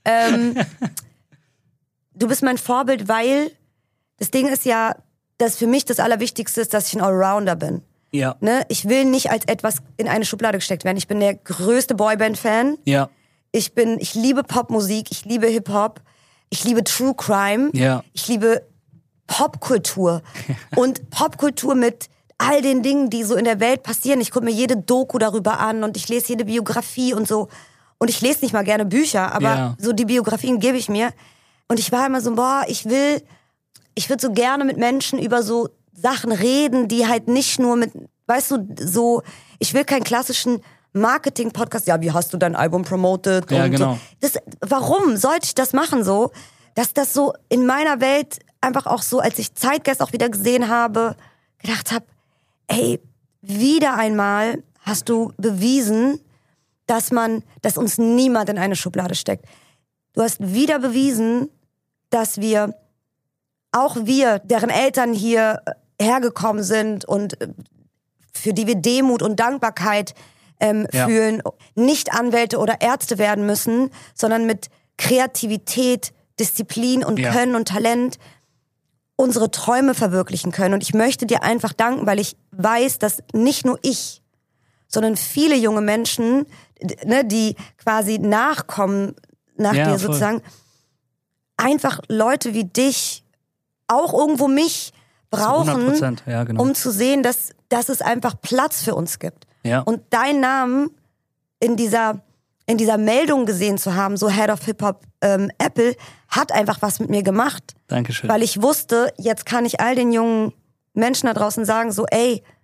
Du bist mein Vorbild, weil das Ding ist ja, dass für mich das Allerwichtigste ist, dass ich ein Allrounder bin. Ja. Ne? Ich will nicht als etwas in eine Schublade gesteckt werden. Ich bin der größte Boyband-Fan. Ja. Ich liebe Popmusik, ich liebe Hip-Hop, ich liebe True Crime, ich liebe Popkultur. Und Popkultur mit all den Dingen, die so in der Welt passieren. Ich gucke mir jede Doku darüber an und ich lese jede Biografie und so. Und ich lese nicht mal gerne Bücher, aber so die Biografien gebe ich mir. Und ich war immer so, ich würde so gerne mit Menschen über so Sachen reden, die halt nicht nur mit, weißt du, so, ich will keinen klassischen Marketing-Podcast, wie hast du dein Album promoted? Ja, und genau. So. Warum sollte ich das machen so? Dass das so in meiner Welt einfach auch so, als ich Zeitgeist auch wieder gesehen habe, gedacht habe, ey, wieder einmal hast du bewiesen, dass uns niemand in eine Schublade steckt. Du hast wieder bewiesen, dass wir, deren Eltern hier hergekommen sind und für die wir Demut und Dankbarkeit fühlen, nicht Anwälte oder Ärzte werden müssen, sondern mit Kreativität, Disziplin und Können und Talent unsere Träume verwirklichen können. Und ich möchte dir einfach danken, weil ich weiß, dass nicht nur ich, sondern viele junge Menschen, ne, die quasi nachkommen nach dir sozusagen, einfach Leute wie dich, auch irgendwo mich brauchen, um zu sehen, dass es einfach Platz für uns gibt. Ja. Und deinen Namen in dieser Meldung gesehen zu haben, so Head of Hip-Hop Apple, hat einfach was mit mir gemacht. Dankeschön. Weil ich wusste, jetzt kann ich all den jungen Menschen da draußen sagen, so ey,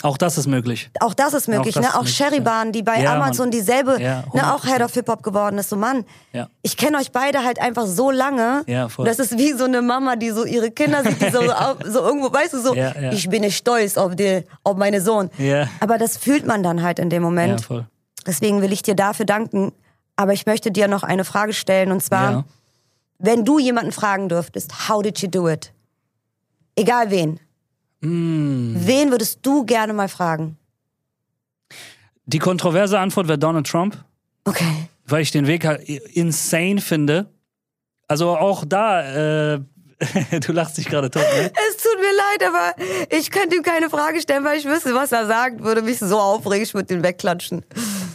Auch das ist möglich. Auch das ist möglich, ne? Auch Sherryban, die bei Amazon dieselbe, ne, auch Head of Hip-Hop geworden ist. So, Mann, ich kenne euch beide halt einfach so lange. Ja, voll. Das ist wie so eine Mama, die so ihre Kinder sieht, die so irgendwo, weißt du, so, ich bin nicht stolz auf meine Sohn. Ja. Aber das fühlt man dann halt in dem Moment. Ja, voll. Deswegen will ich dir dafür danken. Aber ich möchte dir noch eine Frage stellen, und zwar, wenn du jemanden fragen dürftest, how did you do it? Egal wen. Wen würdest du gerne mal fragen? Die kontroverse Antwort wäre Donald Trump. Okay. Weil ich den Weg halt insane finde. Also auch da, du lachst dich gerade tot, ne? Es tut mir leid, aber ich könnte ihm keine Frage stellen, weil ich wüsste, was er sagt, würde mich so aufregen, ich würde den wegklatschen.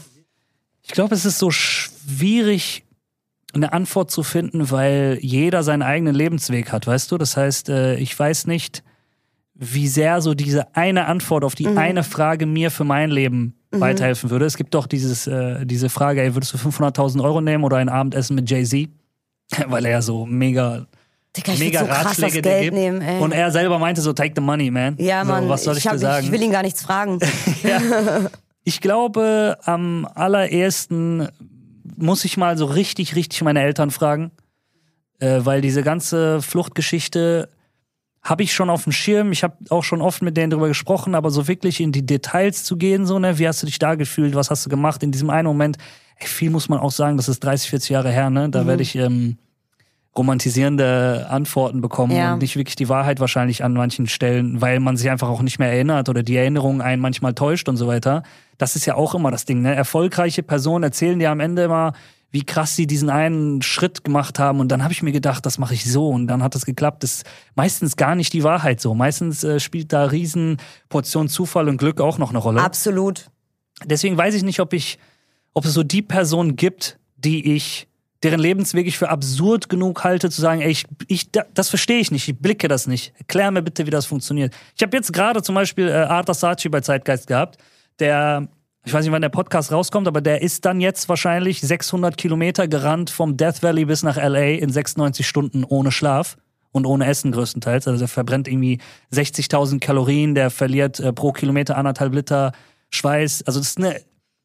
Ich glaube, es ist so schwierig, eine Antwort zu finden, weil jeder seinen eigenen Lebensweg hat, weißt du? Das heißt, ich weiß nicht, wie sehr so diese eine Antwort auf die eine Frage mir für mein Leben weiterhelfen würde. Es gibt doch diese Frage, ey, würdest du 500.000 Euro nehmen oder ein Abendessen mit Jay-Z? Weil er ja so mega so Ratschläge Geld gibt. Nehmen, ey. Und er selber meinte so, take the money, man. Ja, Mann, so, was soll ich dir sagen? Ich will ihn gar nichts fragen. Ja. Ich glaube, am allerersten muss ich mal so richtig meine Eltern fragen, weil diese ganze Fluchtgeschichte habe ich schon auf dem Schirm. Ich habe auch schon oft mit denen drüber gesprochen, aber so wirklich in die Details zu gehen, so, ne, wie hast du dich da gefühlt, was hast du gemacht in diesem einen Moment? Ey, viel muss man auch sagen, das ist 30, 40 Jahre her, ne? Da werde ich romantisierende Antworten bekommen und nicht wirklich die Wahrheit wahrscheinlich an manchen Stellen, weil man sich einfach auch nicht mehr erinnert oder die Erinnerung einen manchmal täuscht und so weiter. Das ist ja auch immer das Ding, ne? Erfolgreiche Personen erzählen dir am Ende immer, wie krass sie diesen einen Schritt gemacht haben, und dann habe ich mir gedacht, das mache ich so, und dann hat das geklappt. Das ist meistens gar nicht die Wahrheit so. Meistens spielt da riesen Portion Zufall und Glück auch noch eine Rolle. Absolut. Deswegen weiß ich nicht, ob es so die Person gibt, deren Lebensweg ich für absurd genug halte, zu sagen, ey, das verstehe ich nicht, ich blicke das nicht. Erklär mir bitte, wie das funktioniert. Ich habe jetzt gerade zum Beispiel Arthur Saatchi bei Zeitgeist gehabt, ich weiß nicht, wann der Podcast rauskommt, aber der ist dann jetzt wahrscheinlich 600 Kilometer gerannt vom Death Valley bis nach L.A. in 96 Stunden ohne Schlaf und ohne Essen größtenteils. Also der verbrennt irgendwie 60.000 Kalorien, der verliert pro Kilometer 1,5 Liter Schweiß. Also das ist eine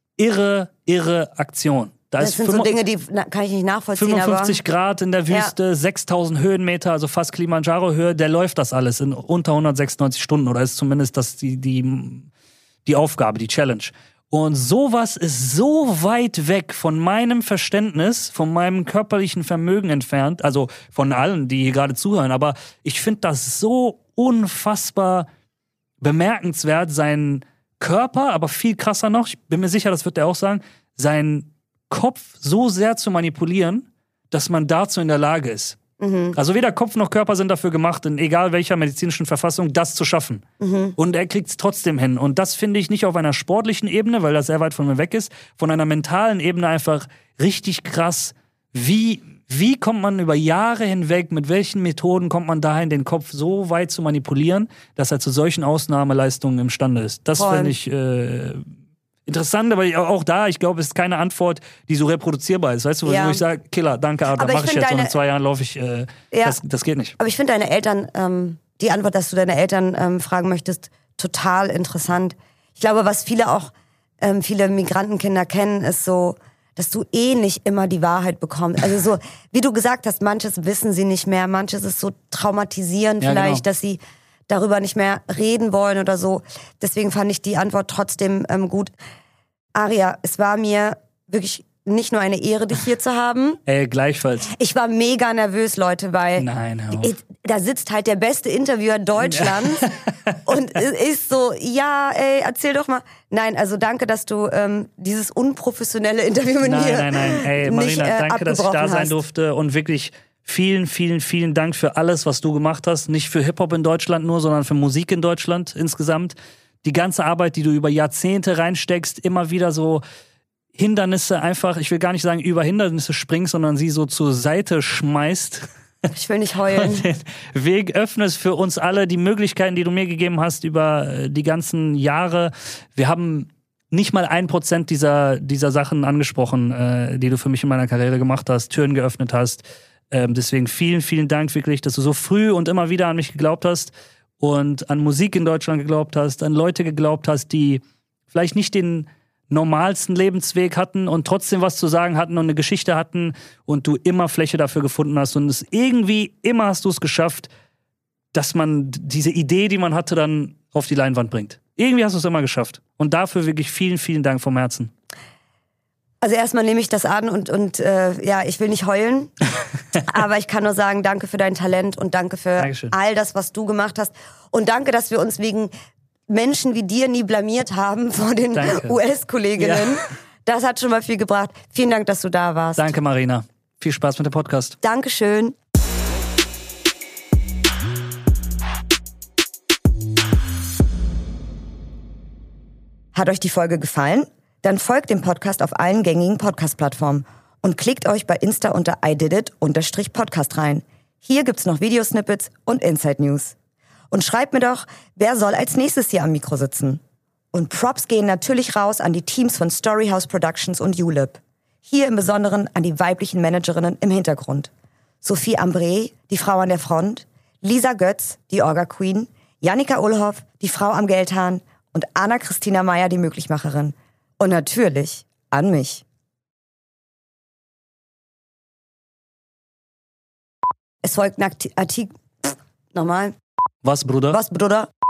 irre Aktion. Das sind so Dinge, die kann ich nicht nachvollziehen. 55 Grad in der Wüste, 6.000 Höhenmeter, also fast Kilimanjaro-Höhe, der läuft das alles in unter 196 Stunden, oder ist zumindest das die Aufgabe, die Challenge. Und sowas ist so weit weg von meinem Verständnis, von meinem körperlichen Vermögen entfernt, also von allen, die hier gerade zuhören, aber ich finde das so unfassbar bemerkenswert, seinen Körper, aber viel krasser noch, ich bin mir sicher, das wird er auch sagen, seinen Kopf so sehr zu manipulieren, dass man dazu in der Lage ist. Also weder Kopf noch Körper sind dafür gemacht, in egal welcher medizinischen Verfassung, das zu schaffen. Und er kriegt es trotzdem hin. Und das finde ich nicht auf einer sportlichen Ebene, weil das sehr weit von mir weg ist, von einer mentalen Ebene einfach richtig krass. Wie kommt man über Jahre hinweg, mit welchen Methoden kommt man dahin, den Kopf so weit zu manipulieren, dass er zu solchen Ausnahmeleistungen imstande ist? Das finde ich interessant, aber auch da, ich glaube, es ist keine Antwort, die so reproduzierbar ist. Weißt du, wo ich sage, Killer, danke, Arthur, mache ich jetzt, und in 2 Jahren laufe ich, das geht nicht. Aber ich finde deine Eltern, die Antwort, dass du deine Eltern fragen möchtest, total interessant. Ich glaube, was viele Migrantenkinder kennen, ist so, dass du nicht immer die Wahrheit bekommst. Also so, wie du gesagt hast, manches wissen sie nicht mehr, manches ist so traumatisierend vielleicht, dass sie darüber nicht mehr reden wollen oder so. Deswegen fand ich die Antwort trotzdem gut. Aria, es war mir wirklich nicht nur eine Ehre, dich hier zu haben. Ey, gleichfalls. Ich war mega nervös, Leute, weil da sitzt halt der beste Interviewer Deutschlands und ist so, erzähl doch mal. Nein, also danke, dass du dieses unprofessionelle Interview mit mir Nein. Ey, Marina, danke, dass ich da sein durfte, und wirklich vielen Dank für alles, was du gemacht hast. Nicht für Hip-Hop in Deutschland nur, sondern für Musik in Deutschland insgesamt. Die ganze Arbeit, die du über Jahrzehnte reinsteckst, immer wieder so Hindernisse einfach, ich will gar nicht sagen über Hindernisse springst, sondern sie so zur Seite schmeißt. Ich will nicht heulen. Und den Weg öffnest für uns alle, die Möglichkeiten, die du mir gegeben hast über die ganzen Jahre. Wir haben nicht mal 1% dieser Sachen angesprochen, die du für mich in meiner Karriere gemacht hast, Türen geöffnet hast. Deswegen vielen Dank wirklich, dass du so früh und immer wieder an mich geglaubt hast und an Musik in Deutschland geglaubt hast, an Leute geglaubt hast, die vielleicht nicht den normalsten Lebensweg hatten und trotzdem was zu sagen hatten und eine Geschichte hatten und du immer Fläche dafür gefunden hast und es irgendwie, immer hast du es geschafft, dass man diese Idee, die man hatte, dann auf die Leinwand bringt. Irgendwie hast du es immer geschafft. Und dafür wirklich vielen, vielen Dank vom Herzen. Also erstmal nehme ich das an und ich will nicht heulen, aber ich kann nur sagen, danke für dein Talent und danke für Dankeschön. all das, was du gemacht hast. Und danke, dass wir uns wegen Menschen wie dir nie blamiert haben vor den US-Kolleginnen. Ja. Das hat schon mal viel gebracht. Vielen Dank, dass du da warst. Danke, Marina. Viel Spaß mit dem Podcast. Dankeschön. Hat euch die Folge gefallen? Dann folgt dem Podcast auf allen gängigen Podcast-Plattformen und klickt euch bei Insta unter ididit_podcast rein. Hier gibt's noch Videosnippets und Inside News. Und schreibt mir doch, wer soll als nächstes hier am Mikro sitzen? Und Props gehen natürlich raus an die Teams von Storyhouse Productions und ULIP. Hier im Besonderen an die weiblichen Managerinnen im Hintergrund. Sophie Ambré, die Frau an der Front, Lisa Götz, die Orga-Queen, Jannika Ullhoff, die Frau am Geldhahn und Anna-Christina Meyer, die Möglichmacherin. Und natürlich an mich. Es folgt ein Artikel. Nochmal. Was, Bruder? Was, Bruder?